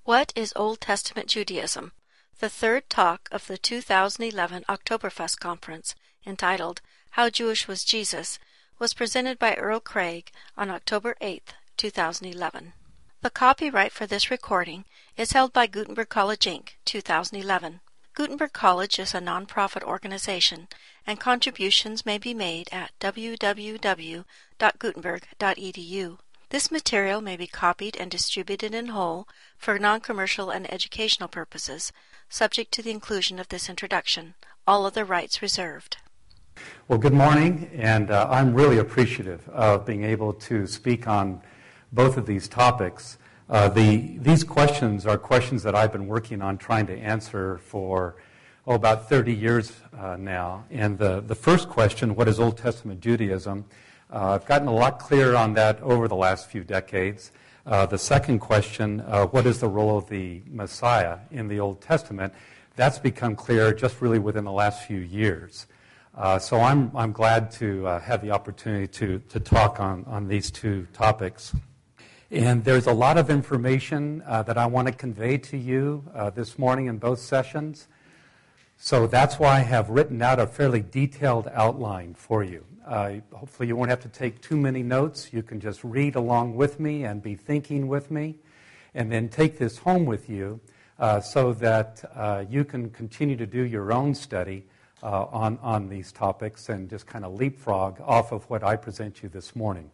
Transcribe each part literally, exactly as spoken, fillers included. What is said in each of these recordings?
What is Old Testament Judaism? The third talk of the two thousand eleven Oktoberfest Conference, entitled How Jewish Was Jesus, was presented by Earl Craig on October eighth, two thousand eleven. The copyright for this recording is held by Gutenberg College, Incorporated, two thousand eleven. Gutenberg College is a non-profit organization, and contributions may be made at w w w dot gutenberg dot e d u. This material may be copied and distributed in whole for non-commercial and educational purposes, subject to the inclusion of this introduction. All other rights reserved. Well, good morning, and uh, I'm really appreciative of being able to speak on both of these topics. Uh, the, these questions are questions that I've been working on trying to answer for oh, about thirty years uh, now. And the, the first question, what is Old Testament Judaism? Uh, I've gotten a lot clearer on that over the last few decades. Uh, the second question, uh, what is the role of the Messiah in the Old Testament? That's become clear just really within the last few years. Uh, so I'm I'm glad to uh, have the opportunity to to talk on, on these two topics. And there's a lot of information uh, that I want to convey to you uh, this morning in both sessions. So that's why I have written out a fairly detailed outline for you. Uh, hopefully you won't have to take too many notes. You can just read along with me and be thinking with me, and then take this home with you uh, so that uh, you can continue to do your own study uh, on, on these topics and just kind of leapfrog off of what I present you this morning.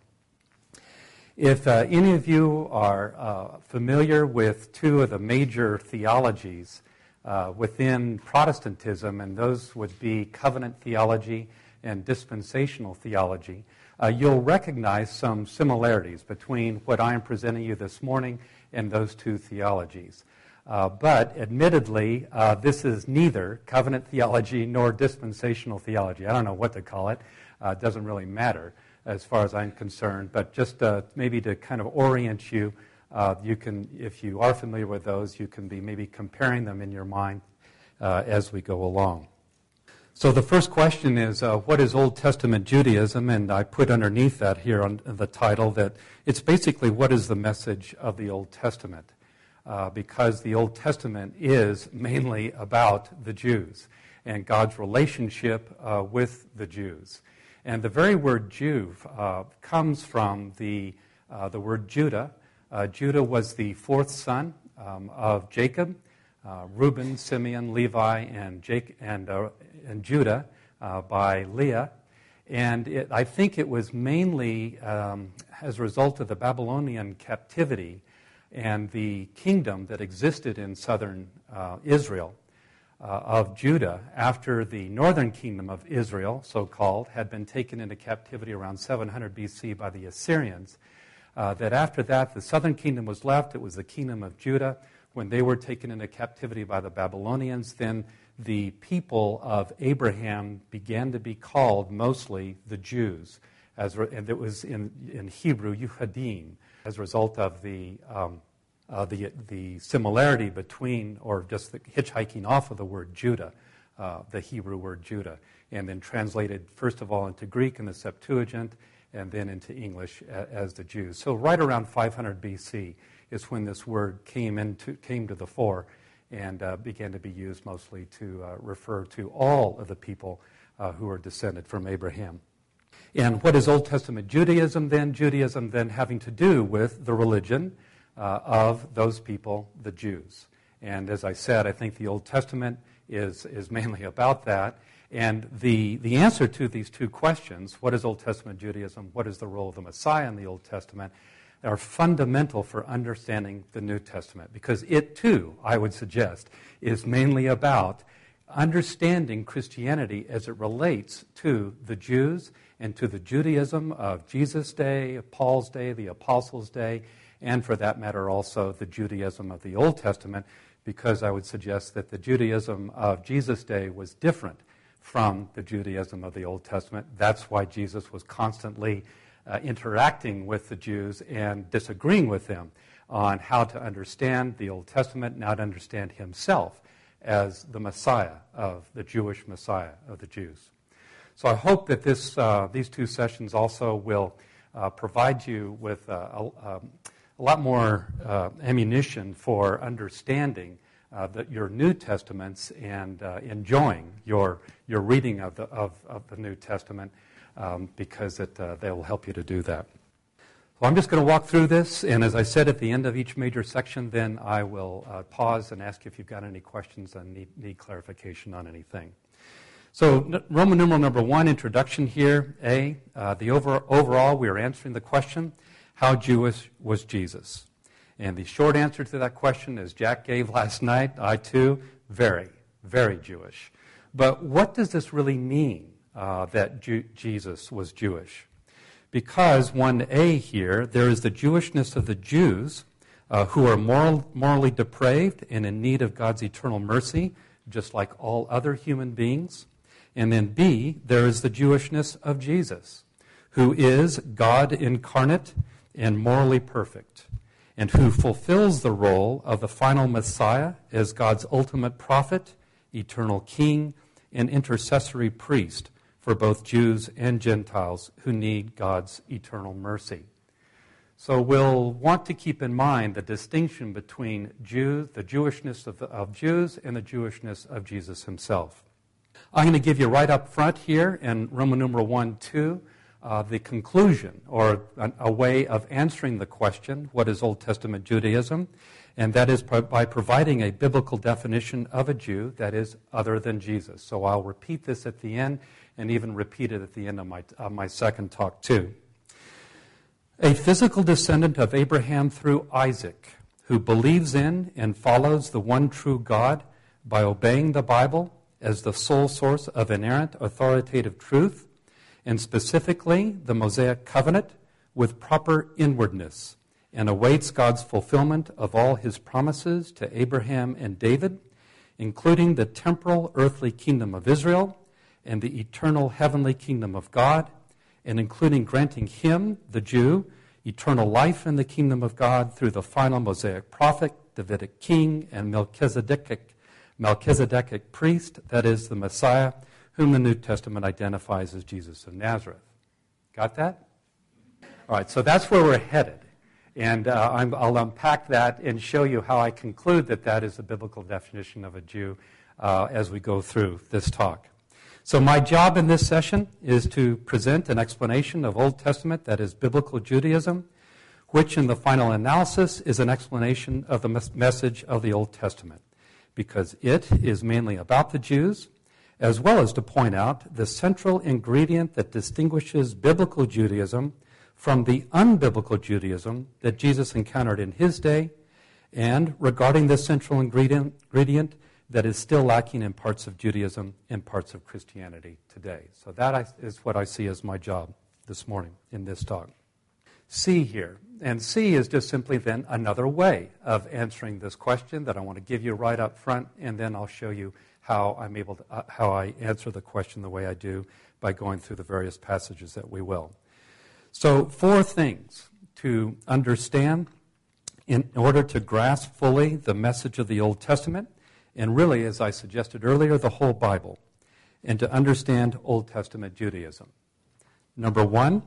If uh, any of you are uh, familiar with two of the major theologies uh, within Protestantism, and those would be covenant theology and dispensational theology, uh, you'll recognize some similarities between what I am presenting you this morning and those two theologies. Uh, but admittedly, uh, this is neither covenant theology nor dispensational theology. I don't know what to call it. Uh, it doesn't really matter as far as I'm concerned. But just uh, maybe to kind of orient you, uh, you can, if you are familiar with those, you can be maybe comparing them in your mind uh, as we go along. So the first question is, uh, what is Old Testament Judaism? And I put underneath that here on the title that it's basically what is the message of the Old Testament, uh, because the Old Testament is mainly about the Jews and God's relationship uh, with the Jews. And the very word Jew uh, comes from the, uh, the word Judah. Uh, Judah was the fourth son um, of Jacob. Uh, Reuben, Simeon, Levi, and Jake, and, uh, and Judah uh, by Leah. And it, I think it was mainly um, as a result of the Babylonian captivity and the kingdom that existed in southern uh, Israel uh, of Judah after the northern kingdom of Israel, so-called, had been taken into captivity around seven hundred B C by the Assyrians, uh, that after that the southern kingdom was left. It was the kingdom of Judah. When they were taken into captivity by the Babylonians, then the people of Abraham began to be called mostly the Jews, as re- and it was in, in Hebrew, Yuhadim, as a result of the, um, uh, the the similarity between, or just the hitchhiking off of the word Judah, uh, the Hebrew word Judah, and then translated first of all into Greek in the Septuagint, and then into English a, as the Jews. So right around five hundred B C is when this word came into came to the fore and uh, began to be used mostly to uh, refer to all of the people uh, who are descended from Abraham. And what is Old Testament Judaism then? Judaism then having to do with the religion uh, of those people, the Jews. And as I said, I think the Old Testament is, is mainly about that. And the, the answer to these two questions, what is Old Testament Judaism, what is the role of the Messiah in the Old Testament, are fundamental for understanding the New Testament, because it too, I would suggest, is mainly about understanding Christianity as it relates to the Jews and to the Judaism of Jesus' day, of Paul's day, the Apostles' day, and for that matter also the Judaism of the Old Testament, because I would suggest that the Judaism of Jesus' day was different from the Judaism of the Old Testament. That's why Jesus was constantly Uh, interacting with the Jews and disagreeing with them on how to understand the Old Testament and how to understand himself as the Messiah of the Jewish Messiah of the Jews. So I hope that this uh, these two sessions also will uh, provide you with uh, a, a lot more uh, ammunition for understanding uh, the, your New Testaments and uh, enjoying your your reading of the of, of the New Testament, um, because it uh, they will help you to do that. So I'm just going to walk through this, and as I said at the end of each major section, then I will uh, pause and ask you if you've got any questions and need, need clarification on anything. So Roman numeral number one, introduction here, A. Uh, the over, overall, we are answering the question, how Jewish was Jesus? And the short answer to that question, as Jack gave last night, I too, very, very Jewish. But what does this really mean, uh, that Ju- Jesus was Jewish? Because one A here, there is the Jewishness of the Jews, uh, who are moral, morally depraved and in need of God's eternal mercy, just like all other human beings. And then B, there is the Jewishness of Jesus, who is God incarnate and morally perfect, and who fulfills the role of the final Messiah as God's ultimate prophet, eternal king, and intercessory priest for both Jews and Gentiles who need God's eternal mercy. So we'll want to keep in mind the distinction between Jews, the Jewishness of, the, of Jews and the Jewishness of Jesus himself. I'm going to give you right up front here in Roman numeral one, two, uh, the conclusion, or a, a way of answering the question, what is Old Testament Judaism? And that is pro- by providing a biblical definition of a Jew that is other than Jesus. So I'll repeat this at the end, and even repeat it at the end of my, of my second talk too. A physical descendant of Abraham through Isaac, who believes in and follows the one true God by obeying the Bible as the sole source of inerrant authoritative truth, and specifically the Mosaic covenant with proper inwardness, and awaits God's fulfillment of all his promises to Abraham and David, including the temporal earthly kingdom of Israel and the eternal heavenly kingdom of God, and including granting him, the Jew, eternal life in the kingdom of God through the final Mosaic prophet, Davidic king, and Melchizedecic Melchizedecic priest, that is the Messiah, whom the New Testament identifies as Jesus of Nazareth. Got that? All right, so that's where we're headed. And uh, I'm, I'll unpack that and show you how I conclude that that is the biblical definition of a Jew uh, as we go through this talk. So my job in this session is to present an explanation of Old Testament, that is biblical Judaism, which in the final analysis is an explanation of the mes- message of the Old Testament, because it is mainly about the Jews, as well as to point out the central ingredient that distinguishes biblical Judaism from the unbiblical Judaism that Jesus encountered in his day, and regarding this central ingredient, ingredient that is still lacking in parts of Judaism and parts of Christianity today. So that is what I see as my job this morning in this talk. C here. And C is just simply then another way of answering this question that I want to give you right up front, and then I'll show you how I'm able to, uh, how I answer the question the way I do by going through the various passages that we will. So four things to understand in order to grasp fully the message of the Old Testament, and really, as I suggested earlier, the whole Bible, and to understand Old Testament Judaism. Number one,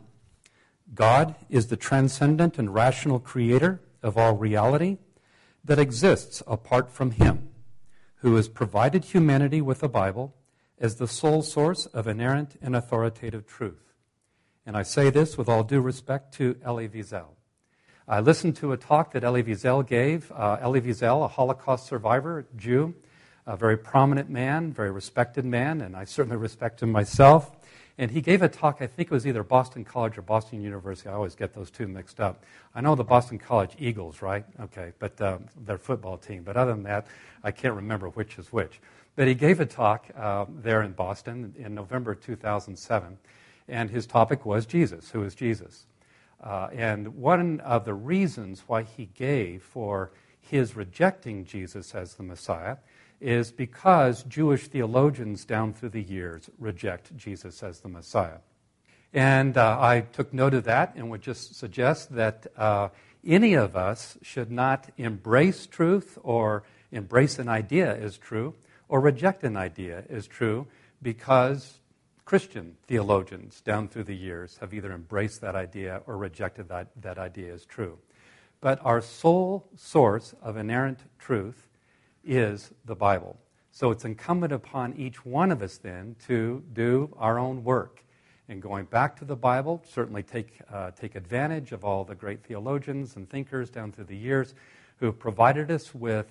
God is the transcendent and rational creator of all reality that exists apart from him, who has provided humanity with the Bible as the sole source of inerrant and authoritative truth. And I say this with all due respect to Elie Wiesel. I listened to a talk that Elie Wiesel gave. Uh, Elie Wiesel, a Holocaust survivor, Jew, a very prominent man, very respected man, and I certainly respect him myself. And he gave a talk, I think it was either Boston College or Boston University. I always get those two mixed up. I know the Boston College Eagles, right? Okay, but uh, their football team. But other than that, I can't remember which is which. But he gave a talk uh, there in Boston in November two thousand seven, and his topic was Jesus. Who is Jesus? Uh, and one of the reasons why he gave for his rejecting Jesus as the Messiah is because Jewish theologians down through the years reject Jesus as the Messiah. And uh, I took note of that and would just suggest that uh, any of us should not embrace truth or embrace an idea as true or reject an idea as true because Christian theologians down through the years have either embraced that idea or rejected that, that idea as true. but our sole source of inerrant truth is the Bible. So it's incumbent upon each one of us then to do our own work. And going back to the Bible, certainly take uh, take advantage of all the great theologians and thinkers down through the years who have provided us with,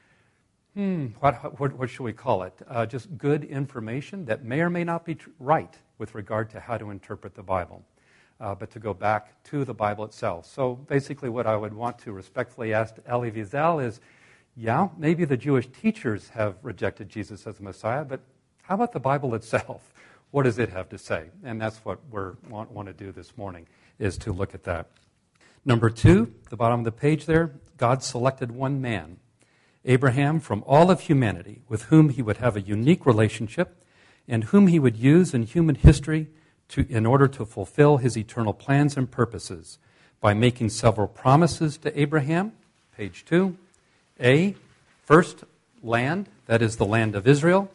hmm, what, what, what should we call it? Uh, just good information that may or may not be tr- right with regard to how to interpret the Bible. Uh, but to go back to the Bible itself. So basically what I would want to respectfully ask Elie Wiesel is, yeah, maybe the Jewish teachers have rejected Jesus as the Messiah, but how about the Bible itself? What does it have to say? And that's what we want, want to do this morning, is to look at that. Number two, the bottom of the page there, God selected one man, Abraham, from all of humanity, with whom he would have a unique relationship and whom he would use in human history to, in order to fulfill his eternal plans and purposes by making several promises to Abraham. Page two. A, first, land, that is the land of Israel.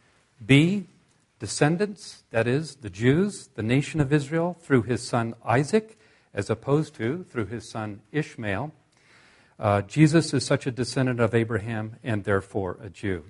B, descendants, that is the Jews, the nation of Israel, through his son Isaac, as opposed to through his son Ishmael. Uh, Jesus is such a descendant of Abraham and therefore a Jew.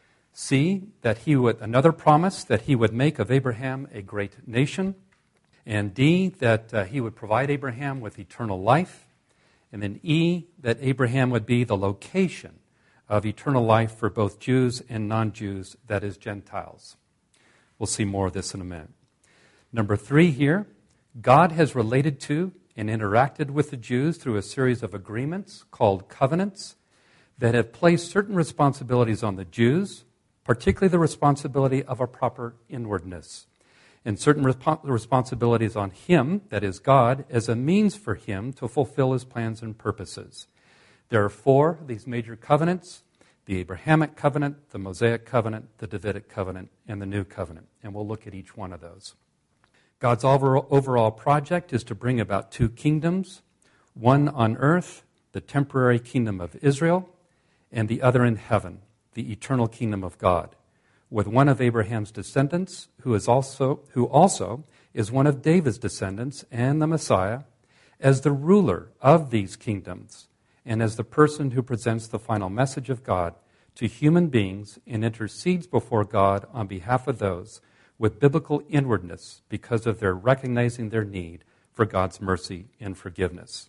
C, that he would, another promise, that he would make of Abraham a great nation. And D, that uh, he would provide Abraham with eternal life. And then E, that Abraham would be the location of eternal life for both Jews and non-Jews, that is, Gentiles. We'll see more of this in a minute. Number three here, God has related to and interacted with the Jews through a series of agreements called covenants that have placed certain responsibilities on the Jews, particularly the responsibility of a proper inwardness, and certain resp- responsibilities on him, that is God, as a means for him to fulfill his plans and purposes. There are four of these major covenants: the Abrahamic covenant, the Mosaic covenant, the Davidic covenant, and the New covenant. And we'll look at each one of those. God's overall project is to bring about two kingdoms, one on earth, the temporary kingdom of Israel, and the other in heaven, the eternal kingdom of God, with one of Abraham's descendants, who is also who also is one of David's descendants and the Messiah, as the ruler of these kingdoms, and as the person who presents the final message of God to human beings and intercedes before God on behalf of those with biblical inwardness because of their recognizing their need for God's mercy and forgiveness.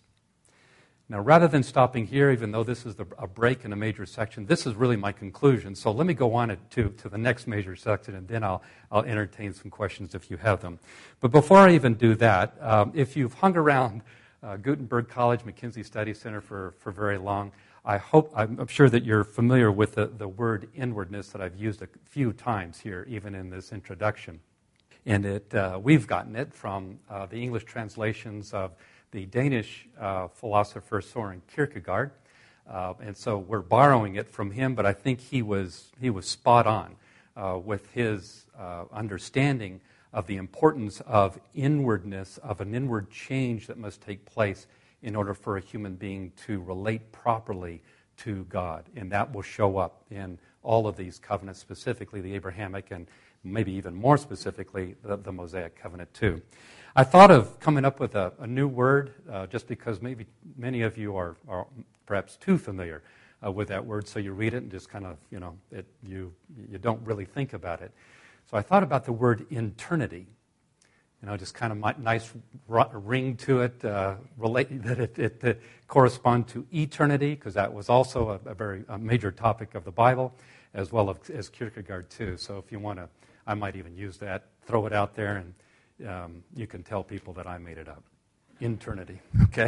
Now, rather than stopping here, even though this is the, a break in a major section, this is really my conclusion. So let me go on to, to the next major section, and then I'll, I'll entertain some questions if you have them. But before I even do that, um, if you've hung around uh, Gutenberg College, McKinsey Study Center for, for very long, I hope, I'm sure that you're familiar with the, the word inwardness that I've used a few times here, even in this introduction. And it, uh, we've gotten it from uh, the English translations of the Danish uh, philosopher Søren Kierkegaard, uh, and so we're borrowing it from him. But I think he was he was spot on uh, with his uh, understanding of the importance of inwardness, of an inward change that must take place in order for a human being to relate properly to God, and that will show up in all of these covenants, specifically the Abrahamic and maybe even more specifically the, the Mosaic covenant too. I thought of coming up with a, a new word uh, just because maybe many of you are, are perhaps too familiar uh, with that word, so you read it and just kind of, you know, it, you you don't really think about it. So I thought about the word eternity. You know, just kind of my, nice r- ring to it, uh, relate that it, it, it correspond to eternity, because that was also a, a very a major topic of the Bible, as well as, as Kierkegaard too. So if you want to, I might even use that, throw it out there, and Um, you can tell people that I made it up. Eternity, okay?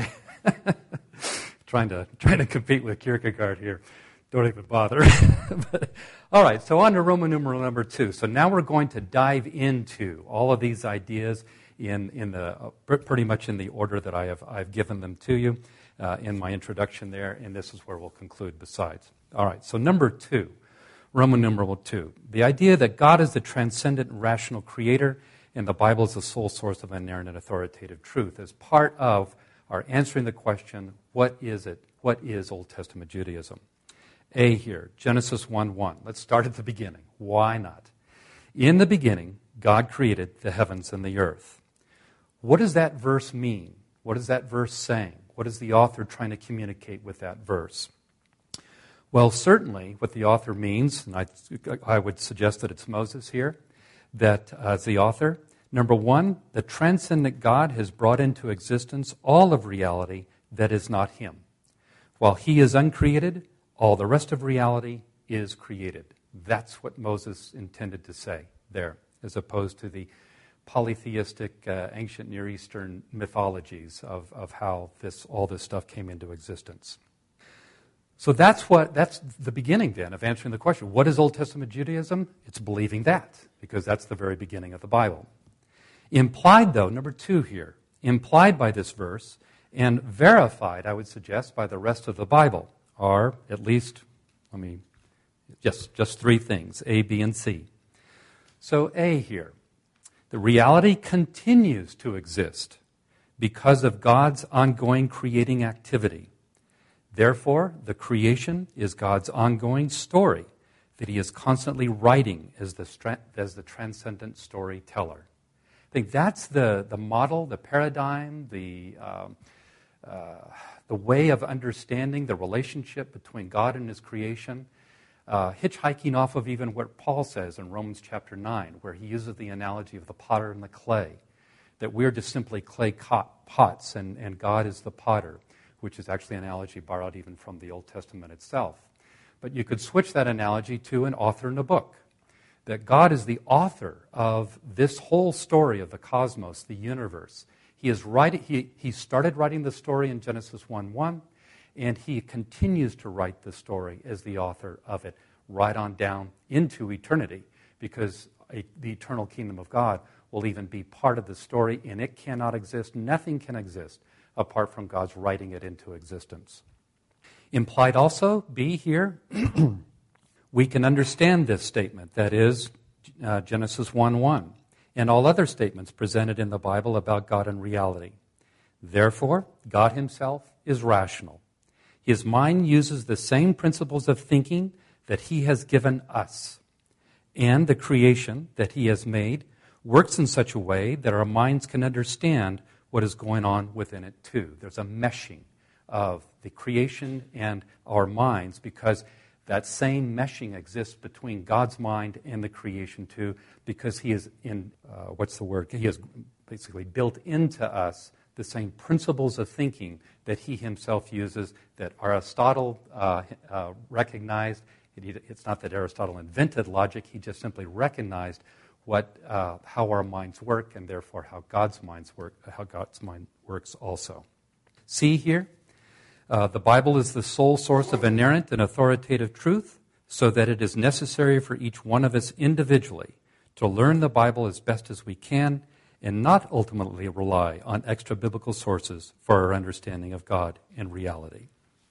trying to trying to compete with Kierkegaard here. Don't even bother. But, all right, so on to Roman numeral number two. So now we're going to dive into all of these ideas in in the uh, pretty much in the order that I have I've given them to you uh, in my introduction there, and this is where we'll conclude. Besides, all right. So number two, Roman numeral two, the idea that God is the transcendent and rational creator, and the Bible is the sole source of inerrant and authoritative truth, as part of our answering the question, what is it? What is Old Testament Judaism? A here, Genesis one one. Let's start at the beginning. Why not? In the beginning, God created the heavens and the earth. What does that verse mean? What is that verse saying? What is the author trying to communicate with that verse? Well, certainly what the author means, and I, I would suggest that it's Moses here, that uh, as the author, number one, the transcendent God has brought into existence all of reality that is not him. While he is uncreated, all the rest of reality is created. That's what Moses intended to say there, as opposed to the polytheistic uh, ancient Near Eastern mythologies of, of how this all this stuff came into existence. So that's what that's the beginning then of answering the question. What is Old Testament Judaism? It's believing that, because that's the very beginning of the Bible. Implied, though, number two here, implied by this verse and verified, I would suggest, by the rest of the Bible are at least, I mean, just, just three things, A, B, and C. So A here, the reality continues to exist because of God's ongoing creating activity. Therefore, the creation is God's ongoing story that he is constantly writing as the, as the transcendent storyteller. I think that's the, the model, the paradigm, the, uh, uh, the way of understanding the relationship between God and his creation, uh, hitchhiking off of even what Paul says in Romans chapter nine, where he uses the analogy of the potter and the clay, that we're just simply clay pots and, and God is the potter, which is actually an analogy borrowed even from the Old Testament itself. But you could switch that analogy to an author in a book, that God is the author of this whole story of the cosmos, the universe. He is writing, he, he started writing the story in Genesis one one, and he continues to write the story as the author of it, right on down into eternity, because a, the eternal kingdom of God will even be part of the story, and it cannot exist, nothing can exist apart from God's writing it into existence. Implied also, B here, we can understand this statement, that is, uh, Genesis one one, and all other statements presented in the Bible about God and reality. Therefore, God himself is rational. His mind uses the same principles of thinking that he has given us, and the creation that he has made works in such a way that our minds can understand what is going on within it too. There's a meshing of the creation and our minds, because that same meshing exists between God's mind and the creation too, because he is in, uh, what's the word? He has basically built into us the same principles of thinking that he himself uses, that Aristotle uh, uh, recognized. It, it's not that Aristotle invented logic, he just simply recognized what, uh, how our minds work, and therefore how God's minds work, how God's mind works also. See here, uh, the Bible is the sole source of inerrant and authoritative truth, so that it is necessary for each one of us individually to learn the Bible as best as we can, and not ultimately rely on extra biblical sources for our understanding of God and reality.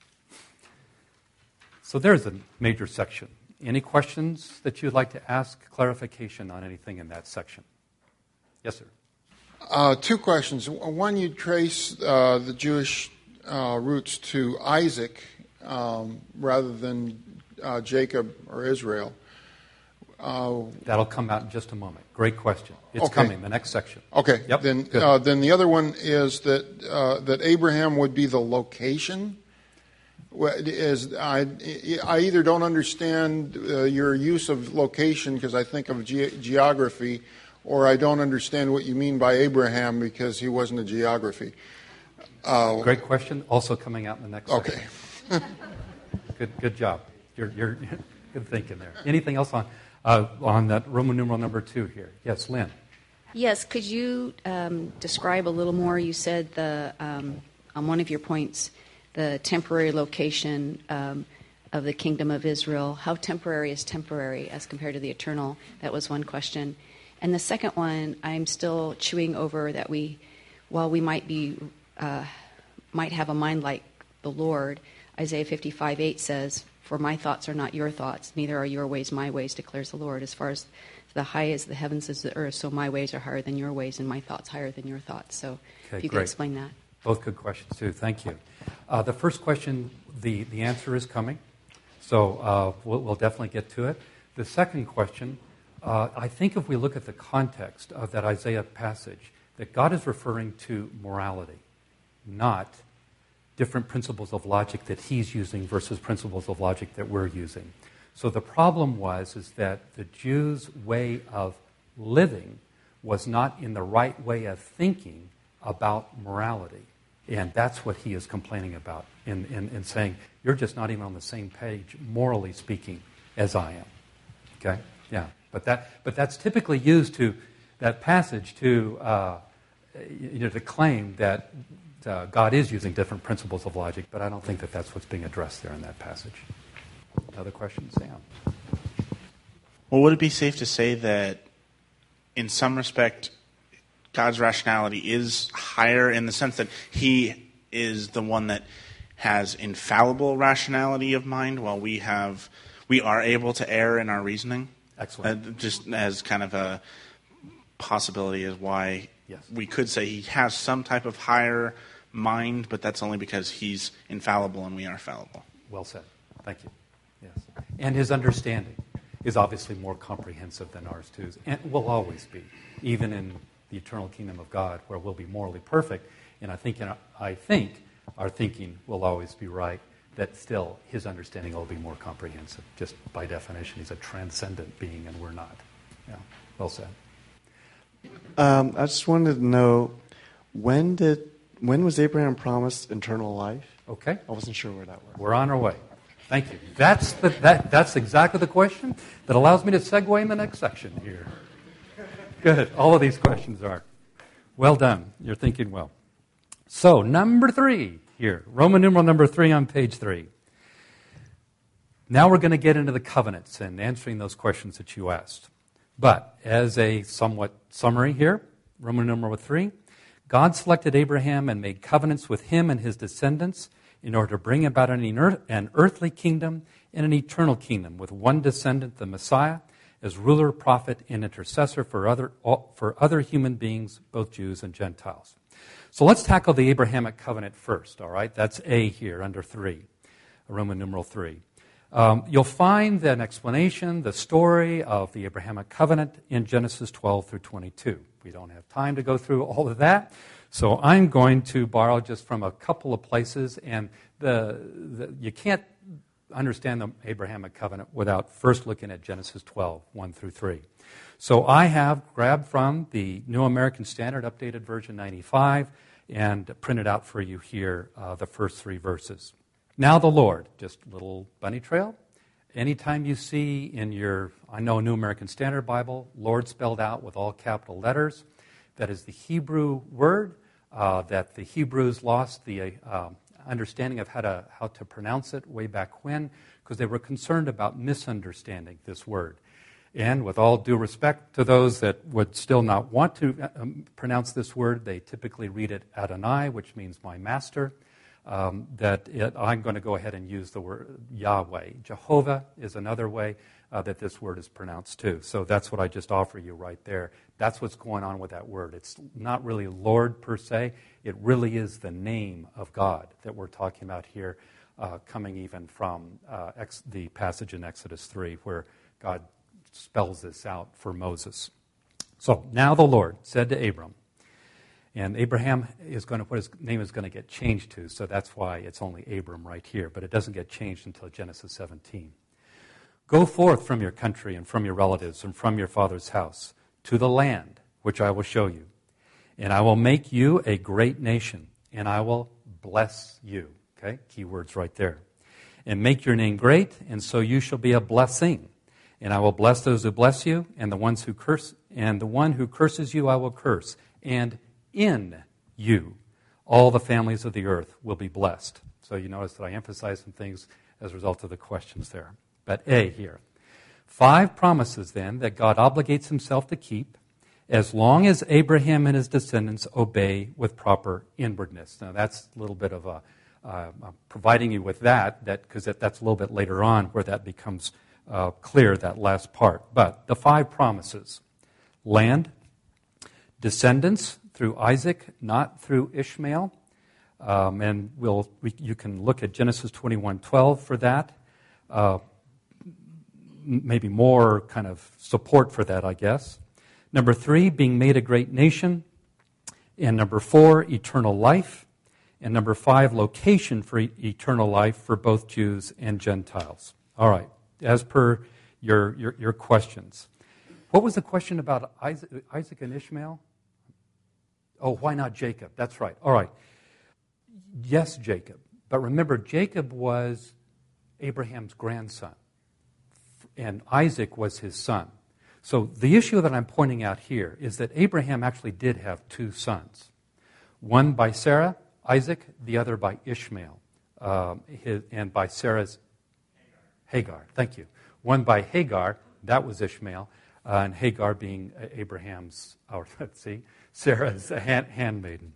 So there's a major section. Any questions that you'd like to ask, clarification on anything in that section? Yes, sir. Uh, two questions. One, you trace uh, the Jewish uh, roots to Isaac um, rather than uh, Jacob or Israel. Uh, That'll come out in just a moment. Great question. It's okay. coming, the next section. Okay. Yep. Then, uh, then the other one is that uh, that Abraham would be the location. Is I, I either don't understand uh, your use of location because I think of ge- geography, or I don't understand what you mean by Abraham because he wasn't a geography. Uh, Great question. Also coming out in the next okay. section. good, good job. You're, you're good thinking there. Anything else on uh, on that Roman numeral number two here? Yes, Lynn. Yes. Could you um, describe a little more? You said the um, on one of your points, the temporary location um, of the kingdom of Israel. How temporary is temporary as compared to the eternal? That was one question. And the second one, I'm still chewing over that we, while we might be, uh, might have a mind like the Lord, Isaiah fifty-five eight says, "For my thoughts are not your thoughts, neither are your ways my ways, declares the Lord. As far as the high as the heavens is the earth, so my ways are higher than your ways, and my thoughts higher than your thoughts." So okay, if you great. could explain that. Both good questions, too. Thank you. Uh, the first question, the, the answer is coming, so uh, we'll, we'll definitely get to it. The second question, uh, I think if we look at the context of that Isaiah passage, that God is referring to morality, not different principles of logic that he's using versus principles of logic that we're using. So the problem was is that the Jews' way of living was not in the right way of thinking about morality. And that's what he is complaining about in, in, in saying, you're just not even on the same page, morally speaking, as I am. Okay? Yeah. But that but that's typically used to, that passage to, uh, you know, to claim that uh, God is using different principles of logic, but I don't think that that's what's being addressed there in that passage. Another question, Sam? Well, would it be safe to say that in some respect, God's rationality is higher in the sense that he is the one that has infallible rationality of mind, while we have, we are able to err in our reasoning? Excellent. Uh, just as kind of a possibility as why yes. we could say he has some type of higher mind, but that's only because he's infallible and we are fallible. Well said. Thank you. Yes. And his understanding is obviously more comprehensive than ours too, and will always be, even in the eternal kingdom of God, where we'll be morally perfect. And I think, in our, I think our thinking will always be right, that still his understanding will be more comprehensive. Just by definition, he's a transcendent being, and we're not. Yeah, well said. Um, I just wanted to know, when did when was Abraham promised eternal life? Okay. I wasn't sure where that was. We're on our way. Thank you. That's the, that. That's exactly the question that allows me to segue in the next section here. Good. All of these questions are. Well done. You're thinking well. So, number three here. Roman numeral number three on page three. Now we're going to get into the covenants and answering those questions that you asked. But as a somewhat summary here, Roman numeral three, God selected Abraham and made covenants with him and his descendants in order to bring about an, an earthly kingdom and an eternal kingdom with one descendant, the Messiah, as ruler, prophet, and intercessor for other, for other human beings, both Jews and Gentiles. So let's tackle the Abrahamic covenant first, all right? That's A here under three, Roman numeral three. Um, you'll find an explanation, the story of the Abrahamic covenant in Genesis twelve through twenty-two. We don't have time to go through all of that, so I'm going to borrow just from a couple of places, and the, the you can't understand the Abrahamic covenant without first looking at Genesis twelve, one through three. So I have grabbed from the New American Standard, updated version ninety-five, and printed out for you here uh, the first three verses. Now the Lord, just a little bunny trail. Anytime you see in your, I know New American Standard Bible, Lord spelled out with all capital letters, that is the Hebrew word uh, that the Hebrews lost the uh, understanding of how to how to pronounce it way back when, because they were concerned about misunderstanding this word. And with all due respect to those that would still not want to um, pronounce this word, they typically read it Adonai, which means my master. Um, that it, I'm going to go ahead and use the word Yahweh. Jehovah is another way uh, that this word is pronounced too. So that's what I just offer you right there. That's what's going on with that word. It's not really Lord per se. It really is the name of God that we're talking about here, uh, coming even from uh, ex- the passage in Exodus three where God spells this out for Moses. So now the Lord said to Abram, and Abraham is going to, what his name is going to get changed to, so that's why it's only Abram right here, but it doesn't get changed until Genesis seventeen. Go forth from your country and from your relatives and from your father's house to the land which I will show you, and I will make you a great nation, and I will bless you. Okay, key words right there. And make your name great, and so you shall be a blessing. And I will bless those who bless you, and the ones who curse, and the one who curses you I will curse. And in you, all the families of the earth will be blessed. So you notice that I emphasize some things as a result of the questions there. But A here. Five promises, then, that God obligates himself to keep as long as Abraham and his descendants obey with proper inwardness. Now, that's a little bit of a, uh, providing you with that, that because that, that's a little bit later on where that becomes uh, clear, that last part. But the five promises: land, descendants, through Isaac, not through Ishmael. Um, and we'll, we, you can look at Genesis twenty-one twelve for that. Uh, maybe more kind of support for that, I guess. Number three, being made a great nation. And number four, eternal life. And number five, location for e- eternal life for both Jews and Gentiles. All right, as per your, your, your questions. What was the question about Isaac, Isaac and Ishmael? Oh, why not Jacob? That's right. All right. Yes, Jacob. But remember, Jacob was Abraham's grandson, and Isaac was his son. So the issue that I'm pointing out here is that Abraham actually did have two sons. One by Sarah, Isaac, the other by Ishmael, um, his, and by Sarah's Hagar. Hagar. Thank you. One by Hagar, that was Ishmael, uh, and Hagar being Abraham's, or let's see, Sarah's hand, handmaiden.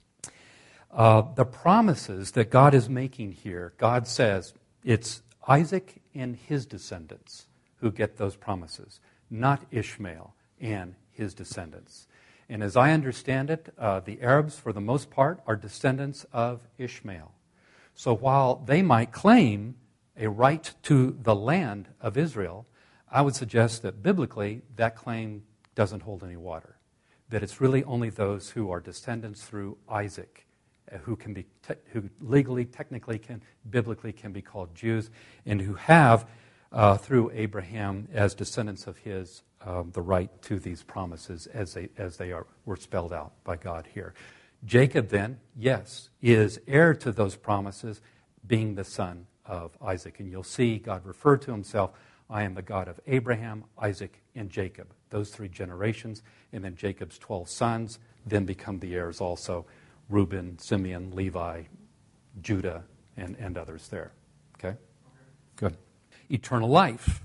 Uh, the promises that God is making here, God says it's Isaac and his descendants who get those promises, not Ishmael and his descendants. And as I understand it, uh, the Arabs, for the most part, are descendants of Ishmael. So while they might claim a right to the land of Israel, I would suggest that biblically that claim doesn't hold any water. That it's really only those who are descendants through Isaac who can be te- who legally, technically, can biblically can be called Jews, and who have uh, through Abraham as descendants of his um, the right to these promises as they as they are were spelled out by God here. Jacob then, yes, is heir to those promises, being the son of Isaac, and you'll see God refer to himself. I am the God of Abraham, Isaac, and Jacob. Those three generations, and then Jacob's twelve sons then become the heirs also. Reuben, Simeon, Levi, Judah, and, and others there. Okay? Good. Eternal life.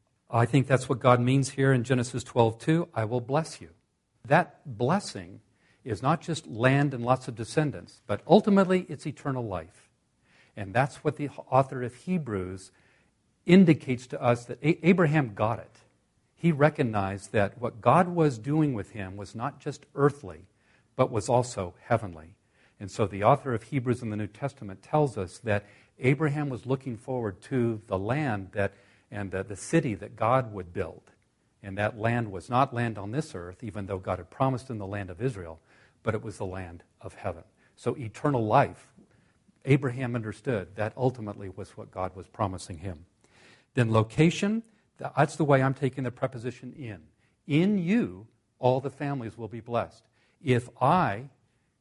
I think that's what God means here in Genesis twelve two. I will bless you. That blessing is not just land and lots of descendants, but ultimately it's eternal life. And that's what the author of Hebrews indicates to us, that Abraham got it. He recognized that what God was doing with him was not just earthly, but was also heavenly. And so the author of Hebrews in the New Testament tells us that Abraham was looking forward to the land that and the, the city that God would build. And that land was not land on this earth, even though God had promised in the land of Israel, but it was the land of heaven. So eternal life, Abraham understood that ultimately was what God was promising him. Then location, that's the way I'm taking the preposition in. In you, all the families will be blessed. If I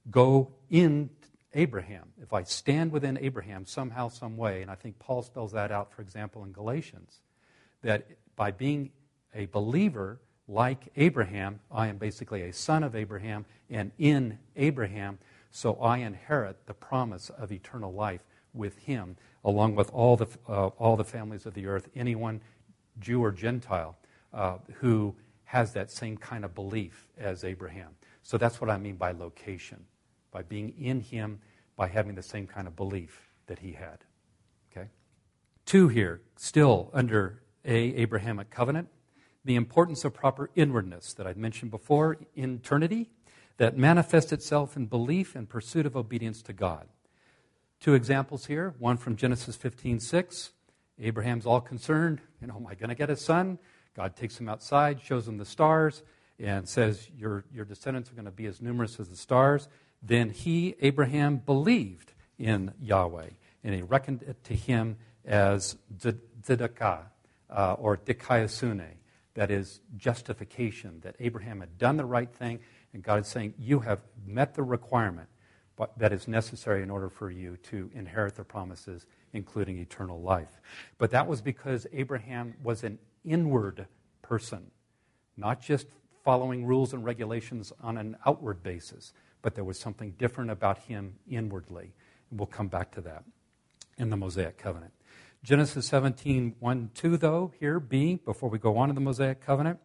go in Abraham, if I stand within Abraham somehow, some way, and I think Paul spells that out, for example, in Galatians, that by being a believer like Abraham, I am basically a son of Abraham, and in Abraham, so I inherit the promise of eternal life with him, along with all the uh, all the families of the earth, anyone, Jew or Gentile, uh, who has that same kind of belief as Abraham. So that's what I mean by location, by being in him, by having the same kind of belief that he had. Okay? Two here, still under a Abrahamic covenant, the importance of proper inwardness that I'd mentioned before, eternity, that manifests itself in belief and pursuit of obedience to God. Two examples here, one from Genesis fifteen six. Abraham's all concerned, you know, am I going to get a son? God takes him outside, shows him the stars, and says, your, your descendants are going to be as numerous as the stars. Then he, Abraham, believed in Yahweh, and he reckoned it to him as tzedakah, uh, or dikaiosune, that is justification, that Abraham had done the right thing, and God is saying, you have met the requirement but that is necessary in order for you to inherit the promises, including eternal life. But that was because Abraham was an inward person, not just following rules and regulations on an outward basis, but there was something different about him inwardly. And we'll come back to that in the Mosaic Covenant. Genesis seventeen, one, two, though, here, B, before we go on to the Mosaic Covenant,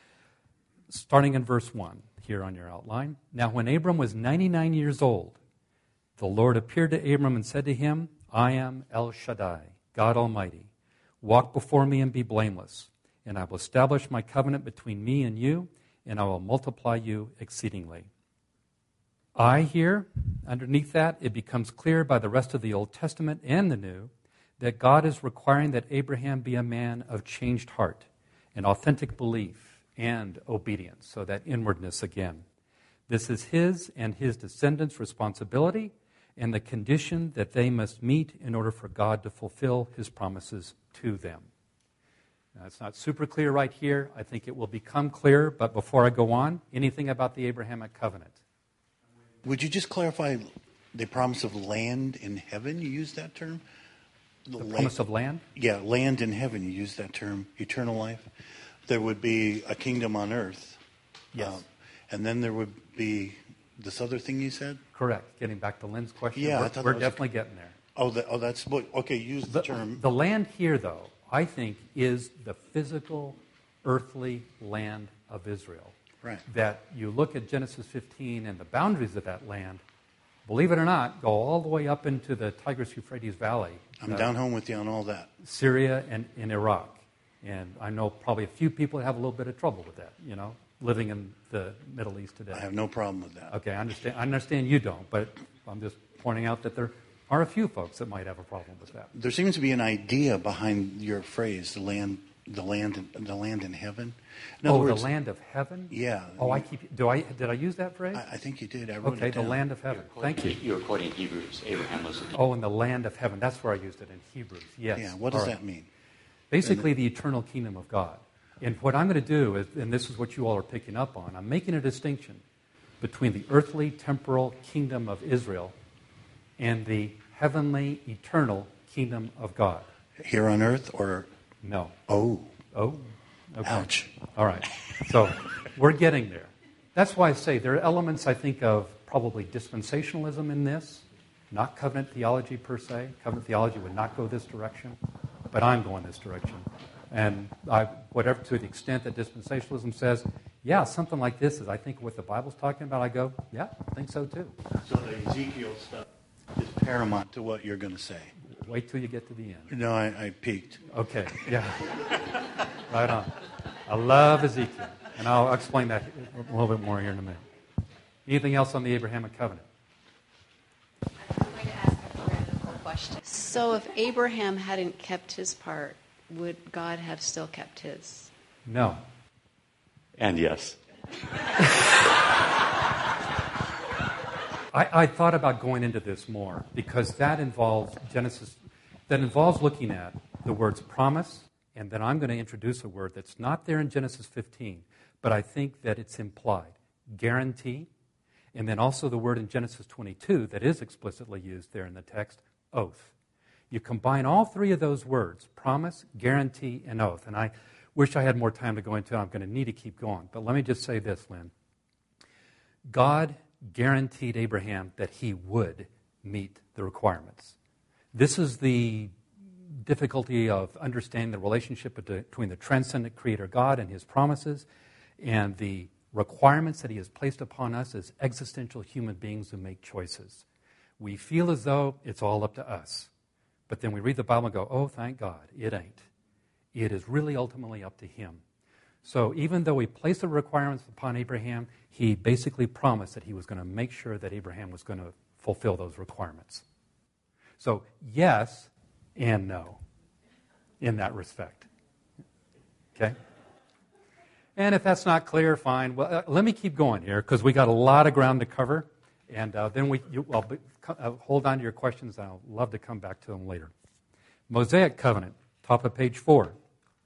starting in verse one, here on your outline. Now, when Abram was ninety-nine years old, the Lord appeared to Abram and said to him, I am El Shaddai, God Almighty. Walk before me and be blameless, and I will establish my covenant between me and you, and I will multiply you exceedingly. I here, underneath that, it becomes clear by the rest of the Old Testament and the New that God is requiring that Abraham be a man of changed heart, an authentic belief, and obedience, so that inwardness again. This is his and his descendants' responsibility, and the condition that they must meet in order for God to fulfill his promises to them. Now, it's not super clear right here. I think it will become clear, but before I go on, anything about the Abrahamic covenant? Would you just clarify the promise of land in heaven? You use that term? The, the promise of land? Yeah, land in heaven. You use that term, eternal life. There would be a kingdom on earth. Yes. Uh, and then there would be this other thing you said? Correct. Getting back to Lynn's question. Yeah, we're, I thought we're that was definitely getting there. Oh, that, oh, that's what. Okay, use the, The, term. the land here, though, I think, is the physical, earthly land of Israel. Right. That you look at Genesis fifteen and the boundaries of that land, believe it or not, go all the way up into the Tigris-Euphrates Valley. I'm uh, down home with you on all that. Syria and in Iraq. And I know probably a few people that have a little bit of trouble with that, you know, living in the Middle East today. I have no problem with that. Okay, I understand, I understand you don't, but I'm just pointing out that there are a few folks that might have a problem with that. There seems to be an idea behind your phrase, the land, the land, the land in heaven. In other Oh, words, the land of heaven? Yeah. Oh, I keep. Do I? Did I use that phrase? I, I think you did. I wrote Okay, it the down. land of heaven. Thank you. You were quoting Hebrews. Abraham was. Oh, in the land of heaven. That's where I used it in Hebrews. Yes. Yeah. What does All right. that mean? Basically, the eternal kingdom of God. And what I'm going to do is, and this is what you all are picking up on, I'm making a distinction between the earthly, temporal kingdom of Israel and the heavenly, eternal kingdom of God. Here on earth, or No. oh, Oh. Okay. ouch. All right. So we're getting there. That's why I say there are elements, I think, of probably dispensationalism in this, not covenant theology per se. Covenant theology would not go this direction, but I'm going this direction. And I, whatever, to the extent that dispensationalism says, yeah, something like this is, I think, what the Bible's talking about, I go, yeah, I think so too. So the Ezekiel stuff is paramount to what you're going to say. Wait till you get to the end. No, I, I peeked. Okay, yeah. Right on. I love Ezekiel. And I'll explain that a little bit more here in a minute. Anything else on the Abrahamic covenant? I'm going to ask a radical question. So if Abraham hadn't kept his part, would God have still kept his? No. And yes. I, I thought about going into this more because that involves Genesis, that involves looking at the words promise, and then I'm going to introduce a word that's not there in Genesis fifteen, but I think that it's implied. Guarantee, and then also the word in Genesis twenty-two that is explicitly used there in the text, oath. You combine all three of those words, promise, guarantee, and oath. And I wish I had more time to go into it. I'm going to need to keep going. But let me just say this, Lynn. God guaranteed Abraham that he would meet the requirements. This is the difficulty of understanding the relationship between the transcendent Creator God and his promises and the requirements that he has placed upon us as existential human beings who make choices. We feel as though it's all up to us. But then we read the Bible and go, oh, thank God, it ain't. It is really ultimately up to him. So even though he placed the requirements upon Abraham, he basically promised that he was going to make sure that Abraham was going to fulfill those requirements. So yes and no in that respect. Okay? And if that's not clear, fine. Well, uh, let me keep going here because we got a lot of ground to cover. And uh, then we you, well, uh, hold on to your questions. I'll love to come back to them later. Mosaic covenant, top of page four.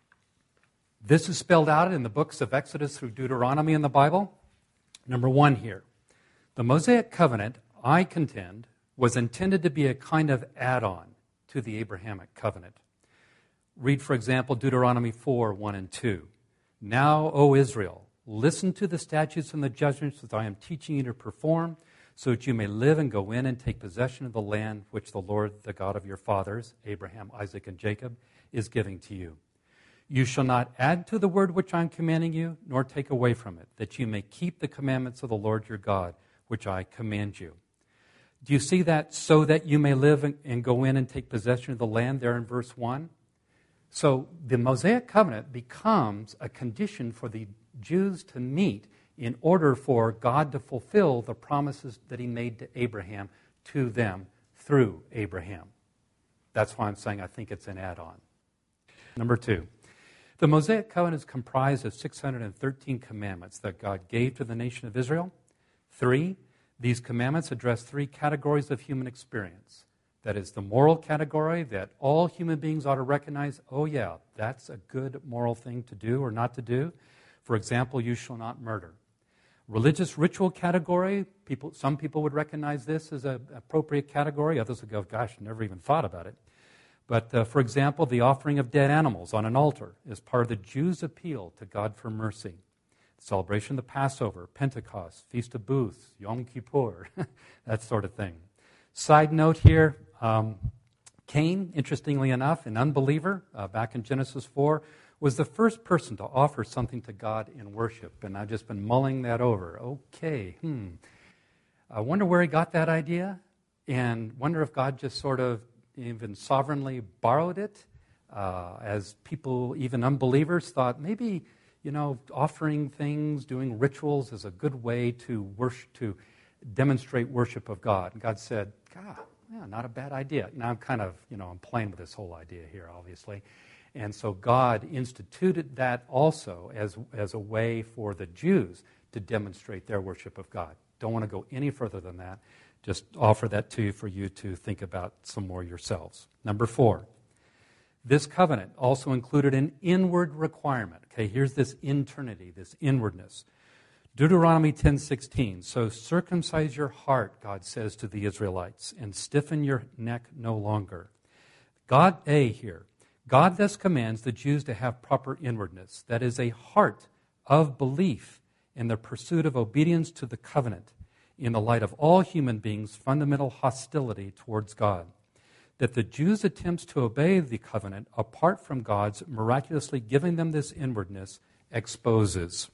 This is spelled out in the books of Exodus through Deuteronomy in the Bible. Number one here. The Mosaic covenant, I contend, was intended to be a kind of add-on to the Abrahamic covenant. Read, for example, Deuteronomy four, one and two. Now, O Israel, listen to the statutes and the judgments that I am teaching you to perform, so that you may live and go in and take possession of the land which the Lord, the God of your fathers, Abraham, Isaac, and Jacob, is giving to you. You shall not add to the word which I am commanding you, nor take away from it, that you may keep the commandments of the Lord your God, which I command you. Do you see that? So that you may live and go in and take possession of the land there in verse one? So the Mosaic covenant becomes a condition for the Jews to meet in order for God to fulfill the promises that he made to Abraham to them through Abraham. That's why I'm saying I think it's an add-on. Number two, the Mosaic covenant is comprised of six hundred thirteen commandments that God gave to the nation of Israel. Three, These commandments address three categories of human experience. That is the moral category that all human beings ought to recognize, oh yeah, that's a good moral thing to do or not to do. For example, you shall not murder. Religious ritual category, people, some people would recognize this as an appropriate category. Others would go, gosh, never even thought about it. But uh, for example, the offering of dead animals on an altar is part of the Jews' appeal to God for mercy. The celebration of the Passover, Pentecost, Feast of Booths, Yom Kippur, that sort of thing. Side note here, um, Cain, interestingly enough, an unbeliever, uh, back in Genesis four, was the first person to offer something to God in worship. And I've just been mulling that over. Okay, hmm. I wonder where he got that idea, and wonder if God just sort of even sovereignly borrowed it, uh, as people, even unbelievers, thought maybe, you know, offering things, doing rituals is a good way to worship, to demonstrate worship of God. And God said, God, yeah, not a bad idea. Now I'm kind of, you know, I'm playing with this whole idea here, obviously. And so God instituted that also as, as a way for the Jews to demonstrate their worship of God. Don't want to go any further than that. Just offer that to you for you to think about some more yourselves. Number four, this covenant also included an inward requirement. Okay, here's this internaty, this inwardness. Deuteronomy ten sixteen, so circumcise your heart, God says to the Israelites, and stiffen your neck no longer. God, A here, God thus commands the Jews to have proper inwardness, that is a heart of belief in the pursuit of obedience to the covenant in the light of all human beings' fundamental hostility towards God. That the Jews' attempts to obey the covenant apart from God's miraculously giving them this inwardness exposes.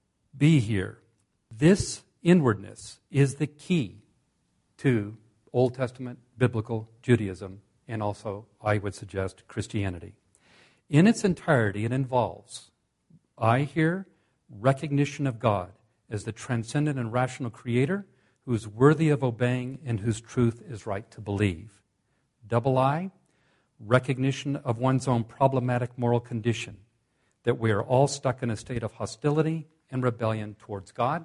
B here, this inwardness is the key to Old Testament biblical Judaism and also, I would suggest, Christianity. In its entirety, it involves, I hear, recognition of God as the transcendent and rational creator who is worthy of obeying and whose truth is right to believe. Double I, recognition of one's own problematic moral condition, that we are all stuck in a state of hostility and rebellion towards God.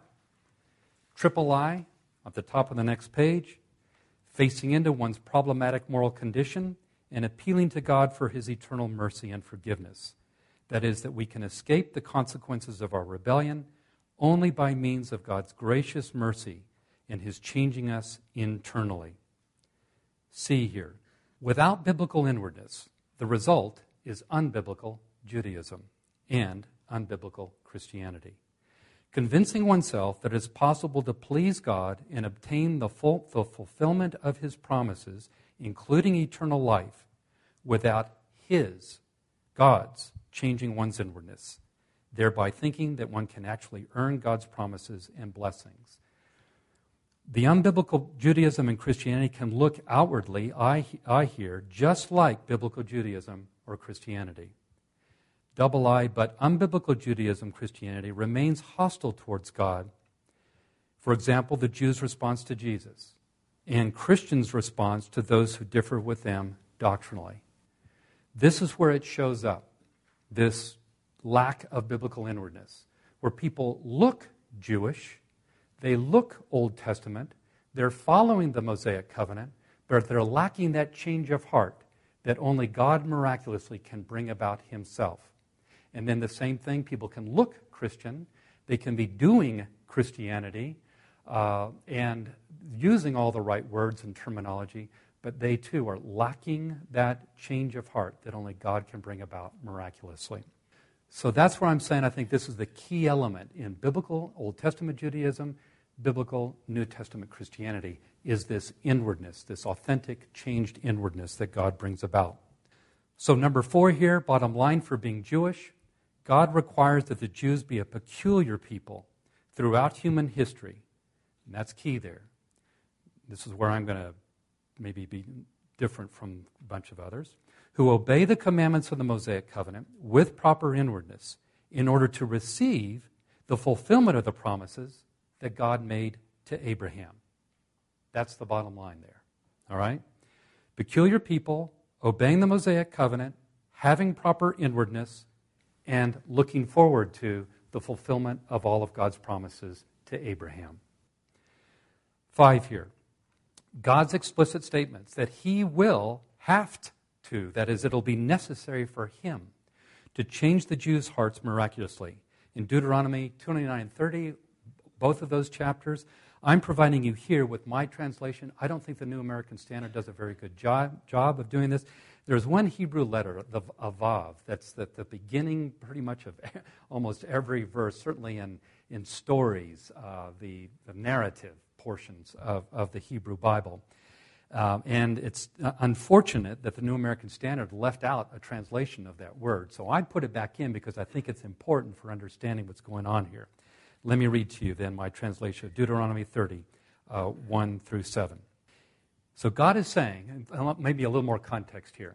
Triple I, at the top of the next page, facing into one's problematic moral condition and appealing to God for his eternal mercy and forgiveness. That is, that we can escape the consequences of our rebellion only by means of God's gracious mercy and his changing us internally. See here, without biblical inwardness, the result is unbiblical Judaism and unbiblical Christianity. Convincing oneself that it's possible to please God and obtain the, full, the fulfillment of his promises, including eternal life, without his, God's, changing one's inwardness, thereby thinking that one can actually earn God's promises and blessings. The unbiblical Judaism and Christianity can look outwardly, I, I hear, just like biblical Judaism or Christianity. Double I, but unbiblical Judaism, Christianity, remains hostile towards God. For example, the Jews' response to Jesus and Christians' response to those who differ with them doctrinally. This is where it shows up, this lack of biblical inwardness, where people look Jewish, they look Old Testament, they're following the Mosaic covenant, but they're lacking that change of heart that only God miraculously can bring about himself. And then the same thing, people can look Christian, they can be doing Christianity uh, and using all the right words and terminology, but they too are lacking that change of heart that only God can bring about miraculously. So that's where I'm saying I think this is the key element in biblical Old Testament Judaism, biblical New Testament Christianity, is this inwardness, this authentic, changed inwardness that God brings about. So number four here, bottom line for being Jewish, God requires that the Jews be a peculiar people throughout human history. And that's key there. This is where I'm going to maybe be different from a bunch of others, who obey the commandments of the Mosaic covenant with proper inwardness in order to receive the fulfillment of the promises that God made to Abraham. That's the bottom line there. All right? Peculiar people, obeying the Mosaic covenant, having proper inwardness, and looking forward to the fulfillment of all of God's promises to Abraham. Five here. God's explicit statements that he will have to, that is, it'll be necessary for him to change the Jews' hearts miraculously. In Deuteronomy twenty-nine and thirty, both of those chapters, I'm providing you here with my translation. I don't think the New American Standard does a very good job, job of doing this. There's one Hebrew letter, the Avav, that's at the beginning pretty much of almost every verse, certainly in, in stories, uh, the, the narrative portions of, of the Hebrew Bible. Um, and it's unfortunate that the New American Standard left out a translation of that word. So I put it back in because I think it's important for understanding what's going on here. Let me read to you then my translation of Deuteronomy thirty, uh, one through seven. So God is saying, and maybe a little more context here.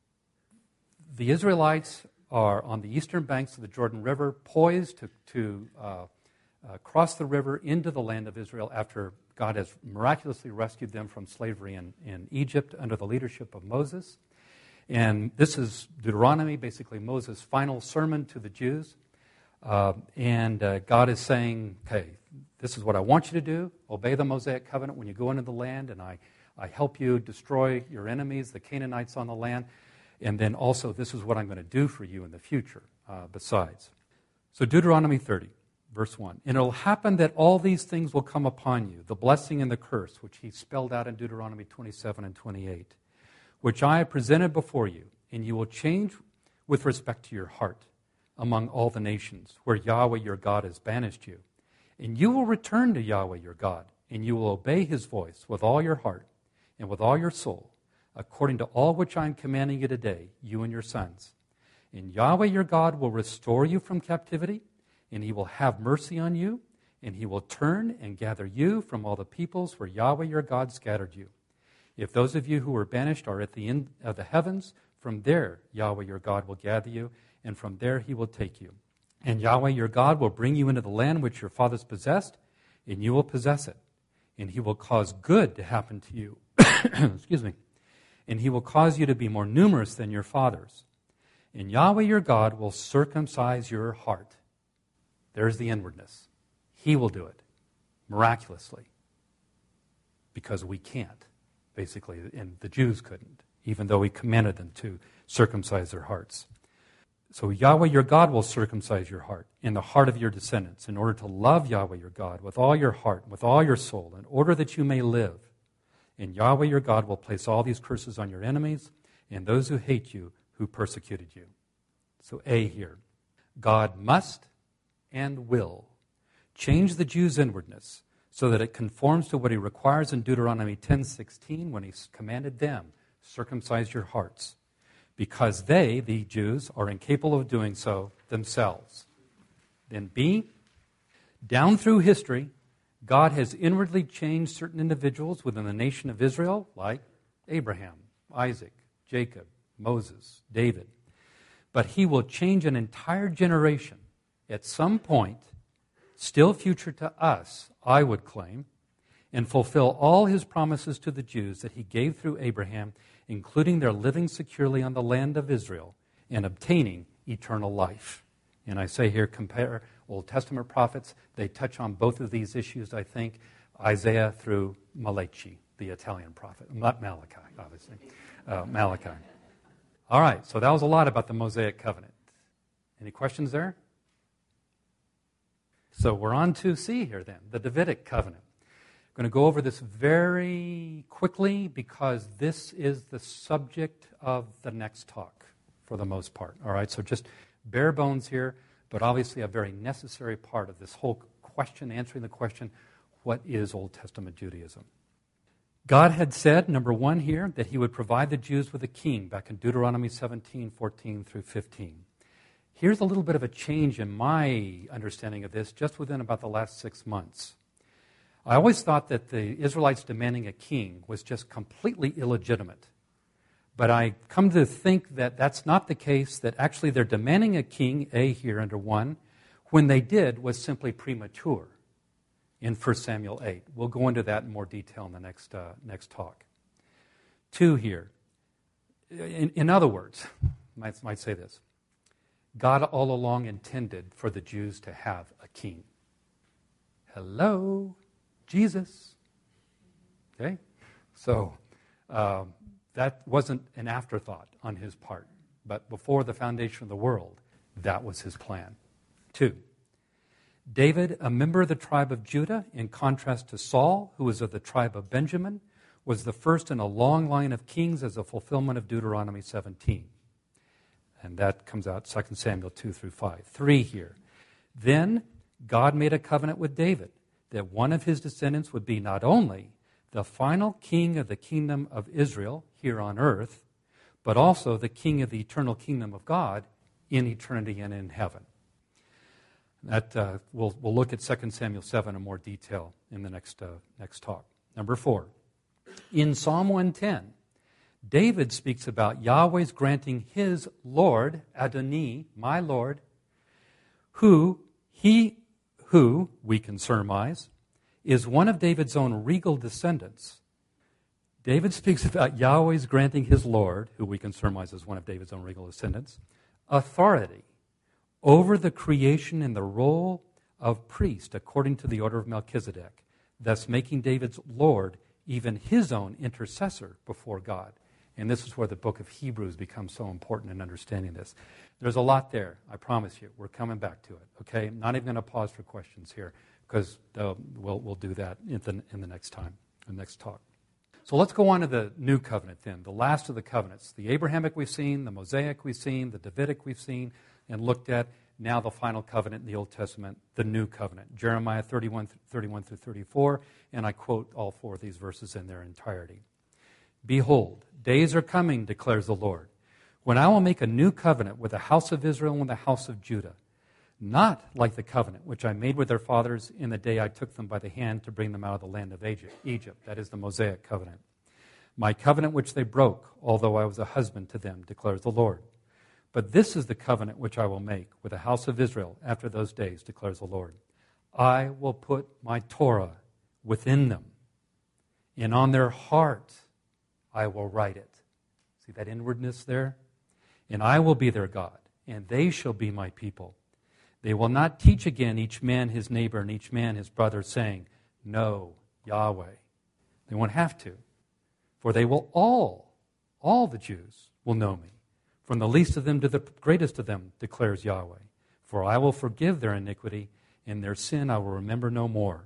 The Israelites are on the eastern banks of the Jordan River, poised to, to uh, uh, cross the river into the land of Israel after God has miraculously rescued them from slavery in, in Egypt under the leadership of Moses. And this is Deuteronomy, basically Moses' final sermon to the Jews. Uh, and uh, God is saying, okay, this is what I want you to do. Obey the Mosaic covenant when you go into the land, and I, I help you destroy your enemies, the Canaanites on the land. And then also, this is what I'm going to do for you in the future uh, besides. So Deuteronomy thirty. Verse one, and it will happen that all these things will come upon you, the blessing and the curse, which he spelled out in Deuteronomy twenty-seven and twenty-eight, which I have presented before you, and you will change with respect to your heart among all the nations where Yahweh your God has banished you. And you will return to Yahweh your God, and you will obey his voice with all your heart and with all your soul, according to all which I am commanding you today, you and your sons. And Yahweh your God will restore you from captivity, and he will have mercy on you, and he will turn and gather you from all the peoples where Yahweh your God scattered you. If those of you who were banished are at the end of the heavens, from there Yahweh your God will gather you, and from there he will take you. And Yahweh your God will bring you into the land which your fathers possessed, and you will possess it. And he will cause good to happen to you. Excuse me. And he will cause you to be more numerous than your fathers. And Yahweh your God will circumcise your heart. There's the inwardness. He will do it miraculously because we can't, basically, and the Jews couldn't, even though he commanded them to circumcise their hearts. So Yahweh your God will circumcise your heart and the heart of your descendants in order to love Yahweh your God with all your heart, with all your soul, in order that you may live. And Yahweh your God will place all these curses on your enemies and those who hate you, who persecuted you. So A here, God must and will change the Jews' inwardness so that it conforms to what he requires in Deuteronomy ten sixteen when he commanded them, circumcise your hearts, because they, the Jews, are incapable of doing so themselves. Then B, down through history, God has inwardly changed certain individuals within the nation of Israel, like Abraham, Isaac, Jacob, Moses, David. But he will change an entire generation at some point, still future to us, I would claim, and fulfill all his promises to the Jews that he gave through Abraham, including their living securely on the land of Israel and obtaining eternal life. And I say here, compare Old Testament prophets. They touch on both of these issues, I think, Isaiah through Malachi, the Italian prophet. Not Malachi, obviously. Uh, Malachi. All right, so that was a lot about the Mosaic covenant. Any questions there? So we're on to C here then, the Davidic covenant. I'm going to go over this very quickly because this is the subject of the next talk for the most part. All right, so just bare bones here, but obviously a very necessary part of this whole question, answering the question, what is Old Testament Judaism? God had said, number one here, that he would provide the Jews with a king back in Deuteronomy seventeen, fourteen through fifteen. Here's a little bit of a change in my understanding of this just within about the last six months. I always thought that the Israelites demanding a king was just completely illegitimate. But I come to think that that's not the case, that actually they're demanding a king, A here under one, when they did was simply premature in First Samuel eight. We'll go into that in more detail in the next, uh, next talk. Two here. In, in other words, might, might say this. God all along intended for the Jews to have a king. Hello, Jesus. Okay? So um, that wasn't an afterthought on his part. But before the foundation of the world, that was his plan. Two, David, a member of the tribe of Judah, in contrast to Saul, who was of the tribe of Benjamin, was the first in a long line of kings as a fulfillment of Deuteronomy seventeen. And that comes out Second Samuel two through five. Three here. Then God made a covenant with David that one of his descendants would be not only the final king of the kingdom of Israel here on earth, but also the king of the eternal kingdom of God in eternity and in heaven. That uh, we'll, we'll look at Second Samuel seven in more detail in the next, uh, next talk. Number four, in Psalm one ten, David speaks about Yahweh's granting his Lord, Adoni, my Lord, who he, who, we can surmise, is one of David's own regal descendants. David speaks about Yahweh's granting his Lord, who we can surmise is one of David's own regal descendants, authority over the creation and the role of priest according to the order of Melchizedek, thus making David's Lord even his own intercessor before God. And this is where the book of Hebrews becomes so important in understanding this. There's a lot there, I promise you. We're coming back to it, okay? I'm not even going to pause for questions here because uh, we'll, we'll do that in the, in the next time, the next talk. So let's go on to the new covenant then, the last of the covenants. The Abrahamic we've seen, the Mosaic we've seen, the Davidic we've seen and looked at. Now the final covenant in the Old Testament, the new covenant. Jeremiah thirty-one, thirty-one through thirty-four, and I quote all four of these verses in their entirety. Behold, days are coming, declares the Lord, when I will make a new covenant with the house of Israel and the house of Judah, not like the covenant which I made with their fathers in the day I took them by the hand to bring them out of the land of Egypt. That is the Mosaic covenant. My covenant which they broke, although I was a husband to them, declares the Lord. But this is the covenant which I will make with the house of Israel after those days, declares the Lord. I will put my Torah within them, and on their heart I will write it. See that inwardness there? And I will be their God, and they shall be my people. They will not teach again each man his neighbor and each man his brother, saying, Know Yahweh. They won't have to, for they will all, all the Jews will know me, from the least of them to the greatest of them, declares Yahweh. For I will forgive their iniquity, and their sin I will remember no more.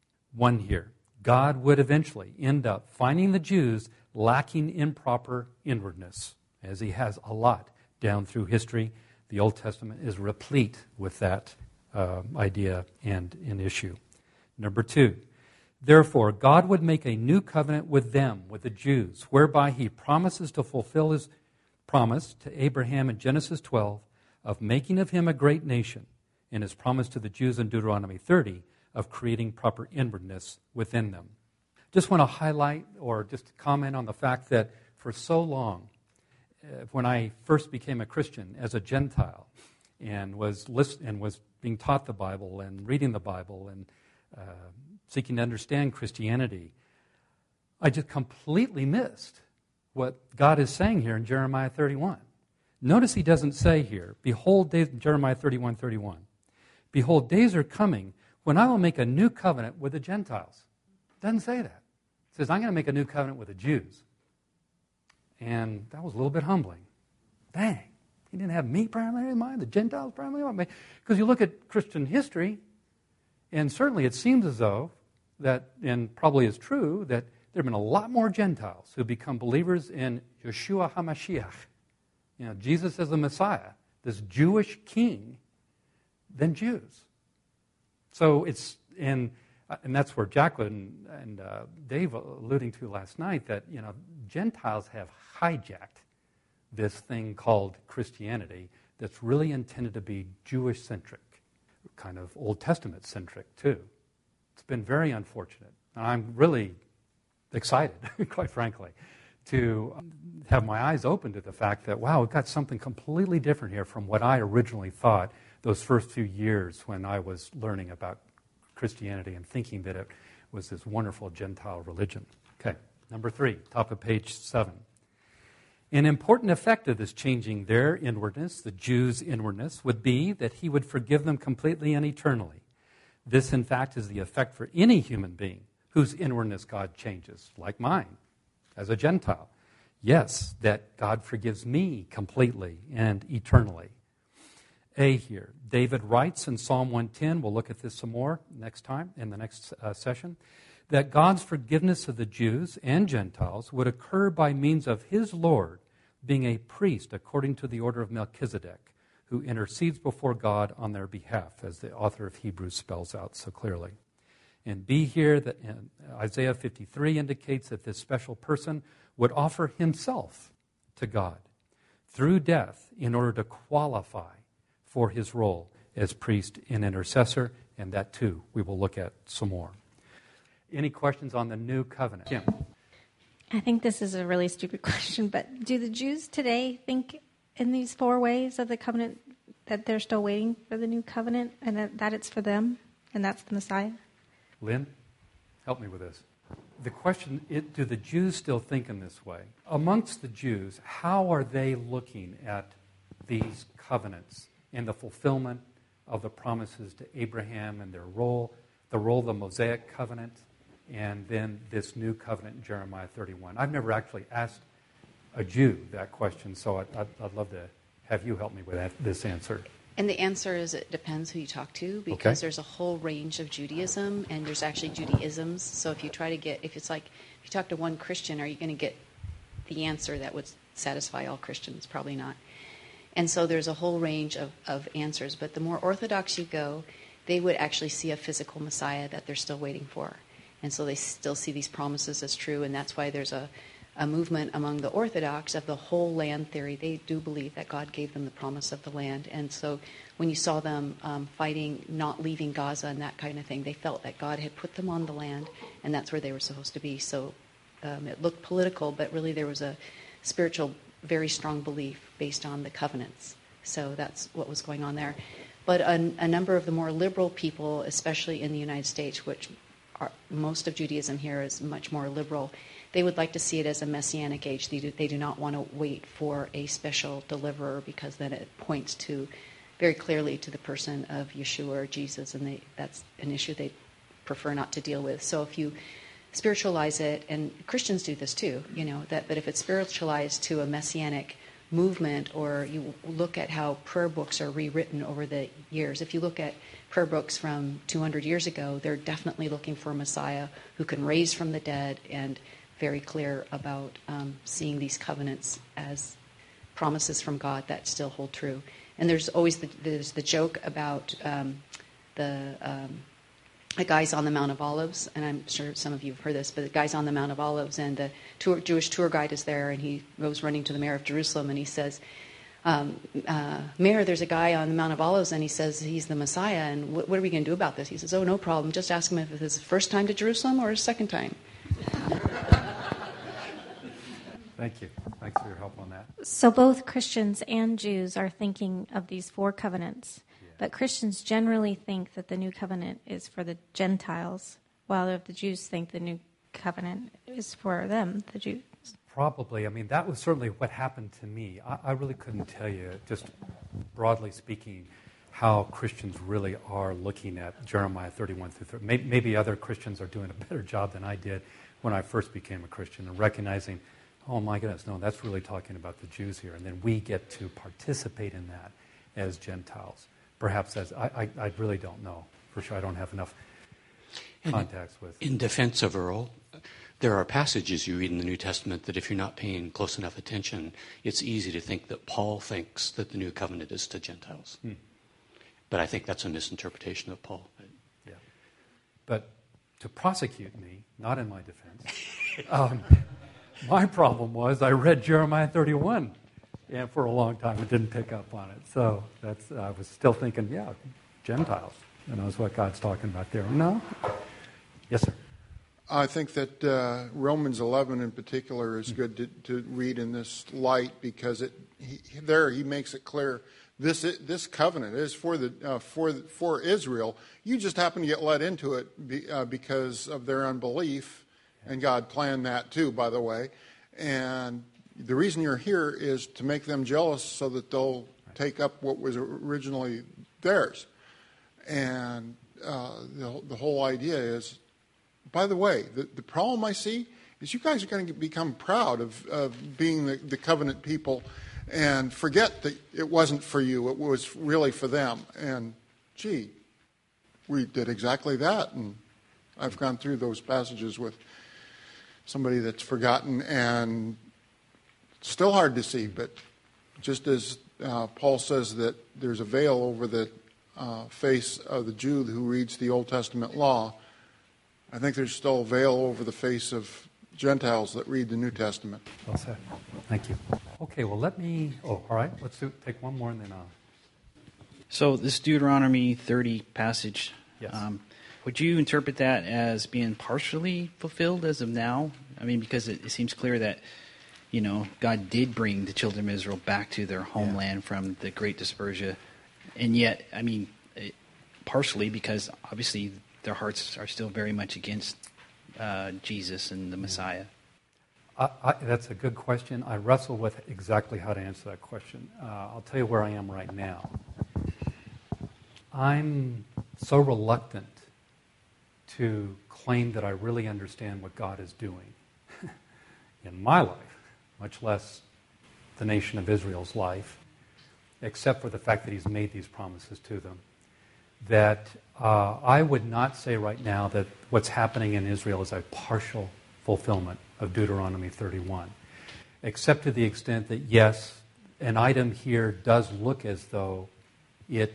One here. God would eventually end up finding the Jews lacking in proper inwardness, as he has a lot down through history. The Old Testament is replete with that uh, idea and an issue. Number two, therefore, God would make a new covenant with them, with the Jews, whereby he promises to fulfill his promise to Abraham in Genesis twelve of making of him a great nation, and his promise to the Jews in Deuteronomy thirty of creating proper inwardness within them. Just want to highlight or just comment on the fact that for so long, uh, when I first became a Christian as a Gentile and was list- and was being taught the Bible and reading the Bible and uh, seeking to understand Christianity, I just completely missed what God is saying here in Jeremiah thirty-one. Notice he doesn't say here, behold, days, Jeremiah thirty-one, thirty-one, behold, days are coming when I will make a new covenant with the Gentiles. Doesn't say that. It says, I'm going to make a new covenant with the Jews. And that was a little bit humbling. Dang, he didn't have me primarily in mind, the Gentiles primarily in mind. Because you look at Christian history, and certainly it seems as though that, and probably is true, that there have been a lot more Gentiles who become believers in Yeshua HaMashiach, you know, Jesus as the Messiah, this Jewish king, than Jews. So it's, and, and that's where Jacqueline and uh, Dave alluding to last night, that, you know, Gentiles have hijacked this thing called Christianity that's really intended to be Jewish-centric, kind of Old Testament-centric too. It's been very unfortunate. And I'm really excited, quite frankly, to have my eyes open to the fact that, wow, we've got something completely different here from what I originally thought those first few years when I was learning about Christianity and thinking that it was this wonderful Gentile religion. Okay, number three, top of page seven. An important effect of this changing their inwardness, the Jews' inwardness, would be that he would forgive them completely and eternally. This, in fact, is the effect for any human being whose inwardness God changes, like mine, as a Gentile. Yes, that God forgives me completely and eternally. A here. David writes in Psalm one ten, we'll look at this some more next time, in the next uh, session, that God's forgiveness of the Jews and Gentiles would occur by means of his Lord being a priest according to the order of Melchizedek, who intercedes before God on their behalf, as the author of Hebrews spells out so clearly. And B here, that Isaiah fifty-three indicates that this special person would offer himself to God through death in order to qualify for his role as priest and intercessor, and that too we will look at some more. Any questions on the new covenant? Kim? I think this is a really stupid question, but do the Jews today think in these four ways of the covenant that they're still waiting for the new covenant and that, that it's for them and that's the Messiah? Lynn, help me with this. The question, it, do the Jews still think in this way? Amongst the Jews, how are they looking at these covenants and the fulfillment of the promises to Abraham and their role, the role of the Mosaic covenant, and then this new covenant in Jeremiah thirty-one? I've never actually asked a Jew that question, so I'd, I'd, I'd love to have you help me with that, this answer. And the answer is it depends who you talk to, because Okay. there's a whole range of Judaism, and there's actually Judaisms. So if you try to get, if it's like, if you talk to one Christian, are you going to get the answer that would satisfy all Christians? Probably not. And so there's a whole range of, of answers. But the more Orthodox you go, they would actually see a physical Messiah that they're still waiting for. And so they still see these promises as true, and that's why there's a a movement among the Orthodox of the whole land theory. They do believe that God gave them the promise of the land. And so when you saw them um, fighting, not leaving Gaza and that kind of thing, they felt that God had put them on the land, and that's where they were supposed to be. So um, it looked political, but really there was a spiritual, very strong belief based on the covenants. So that's what was going on there. But a, a number of the more liberal people, especially in the United States, which are, most of Judaism here is much more liberal, they would like to see it as a messianic age. They do, they do not want to wait for a special deliverer, because then it points to very clearly to the person of Yeshua or Jesus, and they, that's an issue they prefer not to deal with. So if you spiritualize it, and Christians do this too, you know, that but if it's spiritualized to a messianic movement, or you look at how prayer books are rewritten over the years. If you look at prayer books from two hundred years ago, they're definitely looking for a Messiah who can raise from the dead, and very clear about um, seeing these covenants as promises from God that still hold true. And there's always the, there's the joke about um, the, um, the guys on the Mount of Olives, and I'm sure some of you have heard this, but the guys on the Mount of Olives, and the tour, Jewish tour guide is there, and he goes running to the mayor of Jerusalem, and he says, um, uh, Mayor, there's a guy on the Mount of Olives, and he says he's the Messiah, and what, what are we going to do about this? He says, oh, no problem. Just ask him if it's his first time to Jerusalem or his second time. Thank you. Thanks for your help on that. So both Christians and Jews are thinking of these four covenants, yeah. But Christians generally think that the new covenant is for the Gentiles, while the Jews think the new covenant is for them, the Jews. Probably. I mean, that was certainly what happened to me. I, I really couldn't tell you, just broadly speaking, how Christians really are looking at Jeremiah thirty-one through thirty. Maybe, maybe other Christians are doing a better job than I did when I first became a Christian, and recognizing, oh my goodness, no, that's really talking about the Jews here. And then we get to participate in that as Gentiles. Perhaps as, I, I, I really don't know. For sure, I don't have enough contacts with. In defense of Earl, there are passages you read in the New Testament that if you're not paying close enough attention, it's easy to think that Paul thinks that the new covenant is to Gentiles. Hmm. But I think that's a misinterpretation of Paul. Yeah. But to prosecute me, not in my defense, um, my problem was I read Jeremiah thirty-one, and for a long time I didn't pick up on it. So that's I was still thinking, yeah, Gentiles. And that's what God's talking about there. No? Yes, sir. I think that uh, Romans eleven in particular is good to, to read in this light, because it he, there he makes it clear this this covenant is for the uh, for for Israel. You just happen to get led into it be, uh, because of their unbelief. And God planned that too, by the way. And the reason you're here is to make them jealous so that they'll take up what was originally theirs. And uh, the, the whole idea is by the way, the, the problem I see is you guys are going to become proud of, of being the, the covenant people and forget that it wasn't for you, it was really for them. And, gee, we did exactly that. And I've gone through those passages with somebody that's forgotten, and it's still hard to see, but just as uh, Paul says that there's a veil over the uh, face of the Jew who reads the Old Testament law, I think there's still a veil over the face of Gentiles that read the New Testament. Well said. Thank you. Okay, well, let me... Oh, all right. Let's do, take one more and then... Uh... So this Deuteronomy thirty passage, yes. um, would you interpret that as being partially fulfilled as of now? I mean, because it, it seems clear that, you know, God did bring the children of Israel back to their homeland yeah. from the Great Dispersion. And yet, I mean, it, partially because obviously their hearts are still very much against uh, Jesus and the Messiah. I, I, that's a good question. I wrestle with exactly how to answer that question. Uh, I'll tell you where I am right now. I'm so reluctant to claim that I really understand what God is doing in my life, much less the nation of Israel's life, except for the fact that he's made these promises to them, that uh, I would not say right now that what's happening in Israel is a partial fulfillment of Deuteronomy thirty-one, except to the extent that, yes, an item here does look as though it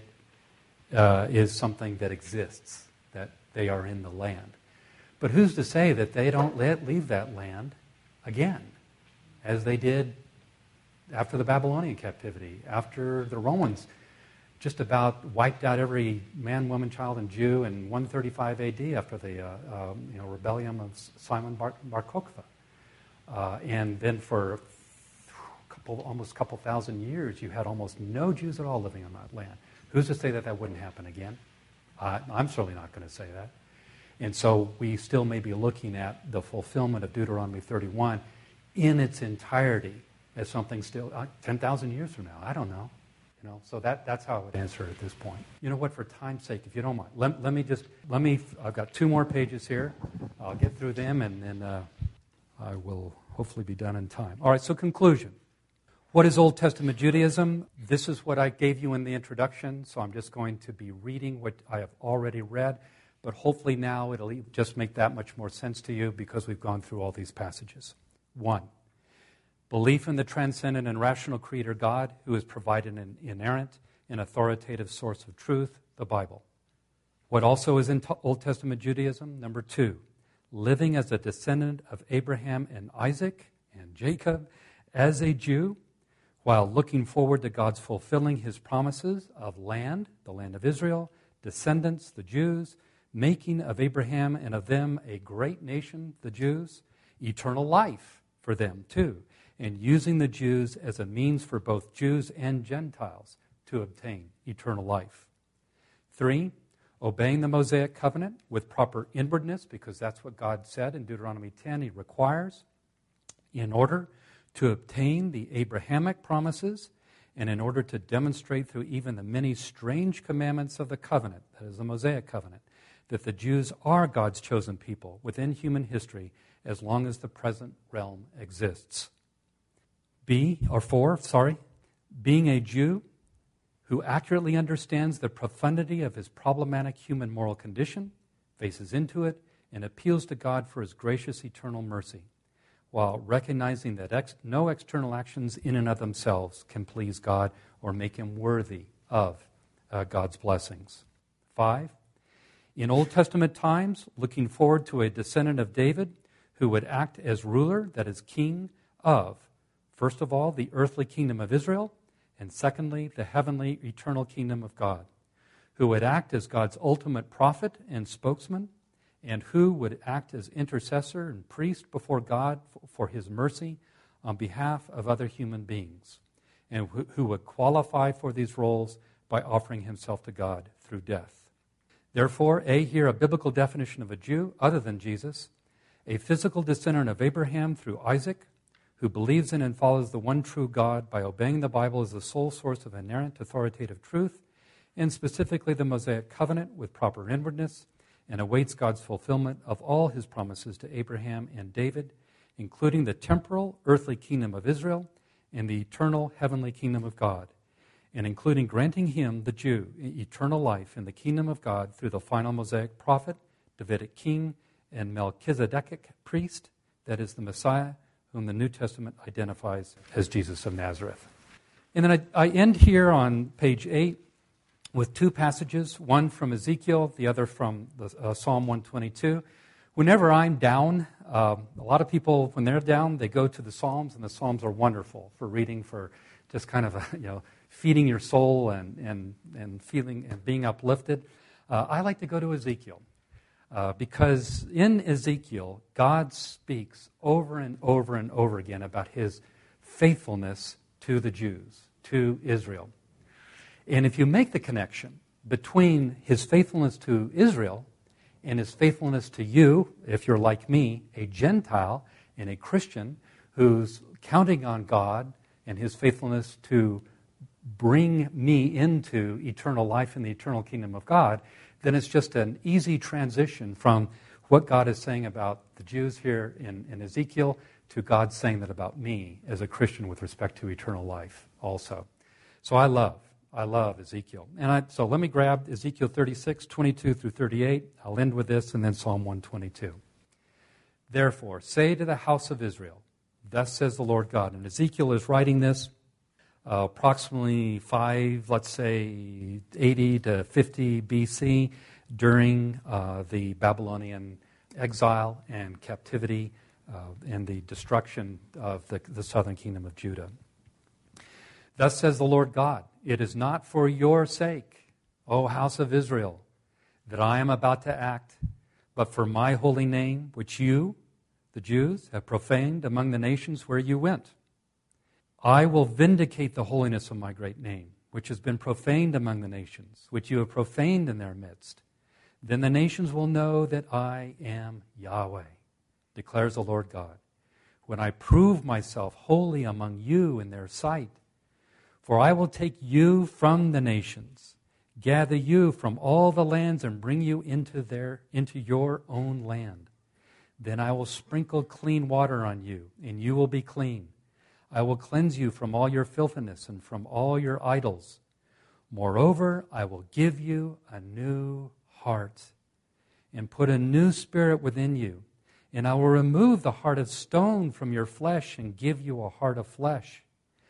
uh, is something that exists, that they are in the land. But who's to say that they don't let, leave that land again, as they did after the Babylonian captivity, after the Romans just about wiped out every man, woman, child, and Jew in one thirty-five A D after the uh, uh, you know, rebellion of Simon Bar, Bar Kokhba. Uh, and then for a couple, almost a couple thousand years, you had almost no Jews at all living on that land. Who's to say that that wouldn't happen again? Uh, I'm certainly not going to say that. And so we still may be looking at the fulfillment of Deuteronomy thirty-one in its entirety as something still uh, ten thousand years from now. I don't know. You know, so that, that's how I would answer it at this point. You know what, for time's sake, if you don't mind, let, let me just, let me, I've got two more pages here. I'll get through them and then uh, I will hopefully be done in time. All right, so conclusion. What is Old Testament Judaism? This is what I gave you in the introduction, so I'm just going to be reading what I have already read, but hopefully now it'll just make that much more sense to you because we've gone through all these passages. One, belief in the transcendent and rational Creator God who has provided an inerrant and authoritative source of truth, the Bible. What also is in Old Testament Judaism? Number two, living as a descendant of Abraham and Isaac and Jacob as a Jew, while looking forward to God's fulfilling his promises of land, the land of Israel, descendants, the Jews, making of Abraham and of them a great nation, the Jews, eternal life for them too, and using the Jews as a means for both Jews and Gentiles to obtain eternal life. Three, obeying the Mosaic covenant with proper inwardness, because that's what God said in Deuteronomy ten he requires, in order to obtain the Abrahamic promises and in order to demonstrate through even the many strange commandments of the covenant, that is the Mosaic covenant, that the Jews are God's chosen people within human history as long as the present realm exists. B, or four, sorry, being a Jew who accurately understands the profundity of his problematic human moral condition, faces into it, and appeals to God for his gracious eternal mercy, while recognizing that ex- no external actions in and of themselves can please God or make him worthy of uh, God's blessings. Five, in Old Testament times, looking forward to a descendant of David who would act as ruler, that is king of, first of all, the earthly kingdom of Israel, and secondly, the heavenly eternal kingdom of God, who would act as God's ultimate prophet and spokesman, and who would act as intercessor and priest before God for his mercy on behalf of other human beings, and who would qualify for these roles by offering himself to God through death. Therefore, A, here a biblical definition of a Jew other than Jesus, a physical descendant of Abraham through Isaac, who believes in and follows the one true God by obeying the Bible as the sole source of inerrant authoritative truth, and specifically the Mosaic covenant with proper inwardness, and awaits God's fulfillment of all his promises to Abraham and David, including the temporal, earthly kingdom of Israel and the eternal, heavenly kingdom of God, and including granting him, the Jew, eternal life in the kingdom of God through the final Mosaic prophet, Davidic king, and Melchizedek priest, that is the Messiah, whom the New Testament identifies as Jesus of Nazareth. And then I, I end here on page eight with two passages, one from Ezekiel, the other from the, uh, Psalm one twenty-two. Whenever I'm down, uh, a lot of people, when they're down, they go to the Psalms, and the Psalms are wonderful for reading, for just kind of, a, you know, feeding your soul and, and, and feeling and being uplifted. Uh, I like to go to Ezekiel. Uh, because in Ezekiel, God speaks over and over and over again about his faithfulness to the Jews, to Israel. And if you make the connection between his faithfulness to Israel and his faithfulness to you, if you're like me, a Gentile and a Christian who's counting on God and his faithfulness to bring me into eternal life in the eternal kingdom of God, then it's just an easy transition from what God is saying about the Jews here in, in Ezekiel to God saying that about me as a Christian with respect to eternal life also. So I love, I love Ezekiel. And I, so let me grab Ezekiel thirty-six, twenty-two through thirty-eight. I'll end with this and then Psalm one twenty-two. Therefore, say to the house of Israel, thus says the Lord God. And Ezekiel is writing this Uh, approximately five, let's say, eighty to fifty B C during uh, the Babylonian exile and captivity uh, and the destruction of the, the southern kingdom of Judah. Thus says the Lord God, it is not for your sake, O house of Israel, that I am about to act, but for my holy name, which you, the Jews, have profaned among the nations where you went. I will vindicate the holiness of my great name, which has been profaned among the nations, which you have profaned in their midst. Then the nations will know that I am Yahweh, declares the Lord God, when I prove myself holy among you in their sight. For I will take you from the nations, gather you from all the lands, and bring you into their into your own land. Then I will sprinkle clean water on you, and you will be clean. I will cleanse you from all your filthiness and from all your idols. Moreover, I will give you a new heart and put a new spirit within you. And I will remove the heart of stone from your flesh and give you a heart of flesh.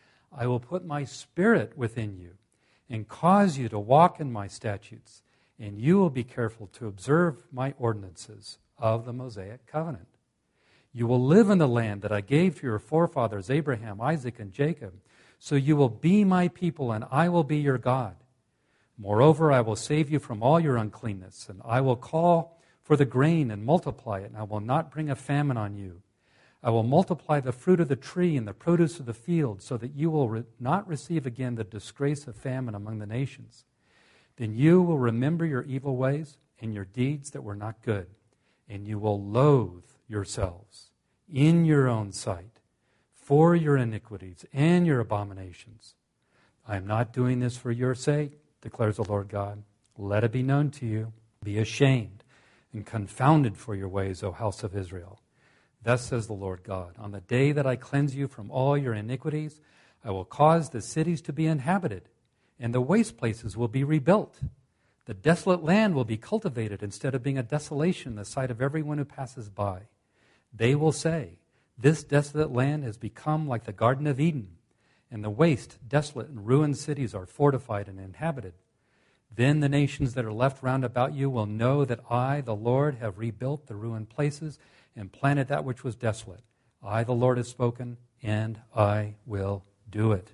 I will put my spirit within you and cause you to walk in my statutes, and you will be careful to observe my ordinances of the Mosaic covenant. You will live in the land that I gave to your forefathers, Abraham, Isaac, and Jacob. So you will be my people, and I will be your God. Moreover, I will save you from all your uncleanness, and I will call for the grain and multiply it, and I will not bring a famine on you. I will multiply the fruit of the tree and the produce of the field, so that you will re- not receive again the disgrace of famine among the nations. Then you will remember your evil ways and your deeds that were not good, and you will loathe yourselves in your own sight for your iniquities and your abominations. I am not doing this for your sake, declares the Lord God. Let it be known to you. Be ashamed and confounded for your ways, O house of Israel. Thus says the Lord God, on the day that I cleanse you from all your iniquities, I will cause the cities to be inhabited, and the waste places will be rebuilt. The desolate land will be cultivated instead of being a desolation in the sight of everyone who passes by. They will say, this desolate land has become like the Garden of Eden, and the waste, desolate, and ruined cities are fortified and inhabited. Then the nations that are left round about you will know that I, the Lord, have rebuilt the ruined places and planted that which was desolate. I, the Lord, have spoken, and I will do it.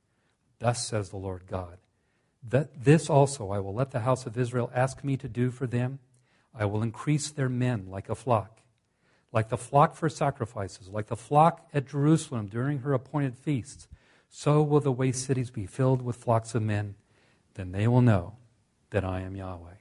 Thus says the Lord God. That this also I will let the house of Israel ask me to do for them. I will increase their men like a flock, like the flock for sacrifices, like the flock at Jerusalem during her appointed feasts. So will the waste cities be filled with flocks of men. Then they will know that I am Yahweh.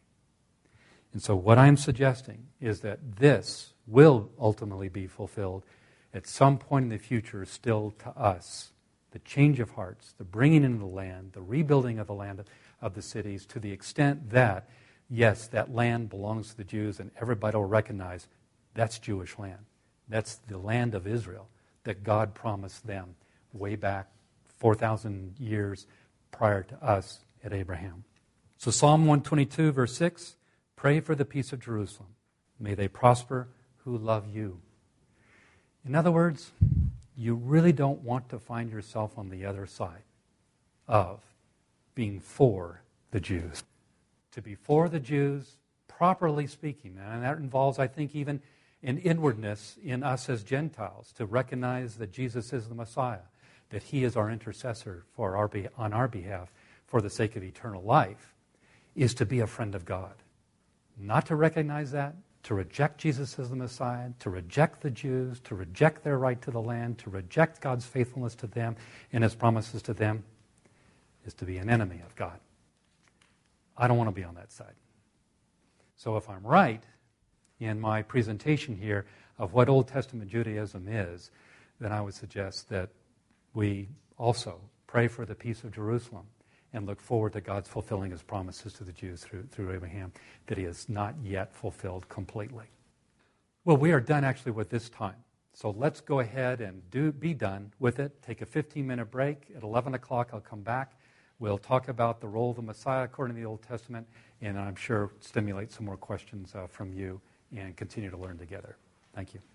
And so what I'm suggesting is that this will ultimately be fulfilled at some point in the future still to us. The change of hearts, the bringing into the land, the rebuilding of the land of the cities, to the extent that yes, that land belongs to the Jews, and everybody will recognize that's Jewish land. That's the land of Israel that God promised them way back four thousand years prior to us at Abraham. So Psalm one twenty-two, verse six, pray for the peace of Jerusalem. May they prosper who love you. In other words, you really don't want to find yourself on the other side of being for the Jews. To be for the Jews, properly speaking, and that involves, I think, even an inwardness in us as Gentiles, to recognize that Jesus is the Messiah, that He is our intercessor for our be- on our behalf for the sake of eternal life, is to be a friend of God. Not to recognize that, to reject Jesus as the Messiah, to reject the Jews, to reject their right to the land, to reject God's faithfulness to them and His promises to them, is to be an enemy of God. I don't want to be on that side. So if I'm right in my presentation here of what Old Testament Judaism is, then I would suggest that we also pray for the peace of Jerusalem and look forward to God's fulfilling His promises to the Jews through, through Abraham that He has not yet fulfilled completely. Well, we are done actually with this time. So let's go ahead and do be done with it. Take a fifteen-minute break. At eleven o'clock, I'll come back. We'll talk about the role of the Messiah according to the Old Testament, and I'm sure stimulate some more questions uh, from you and continue to learn together. Thank you.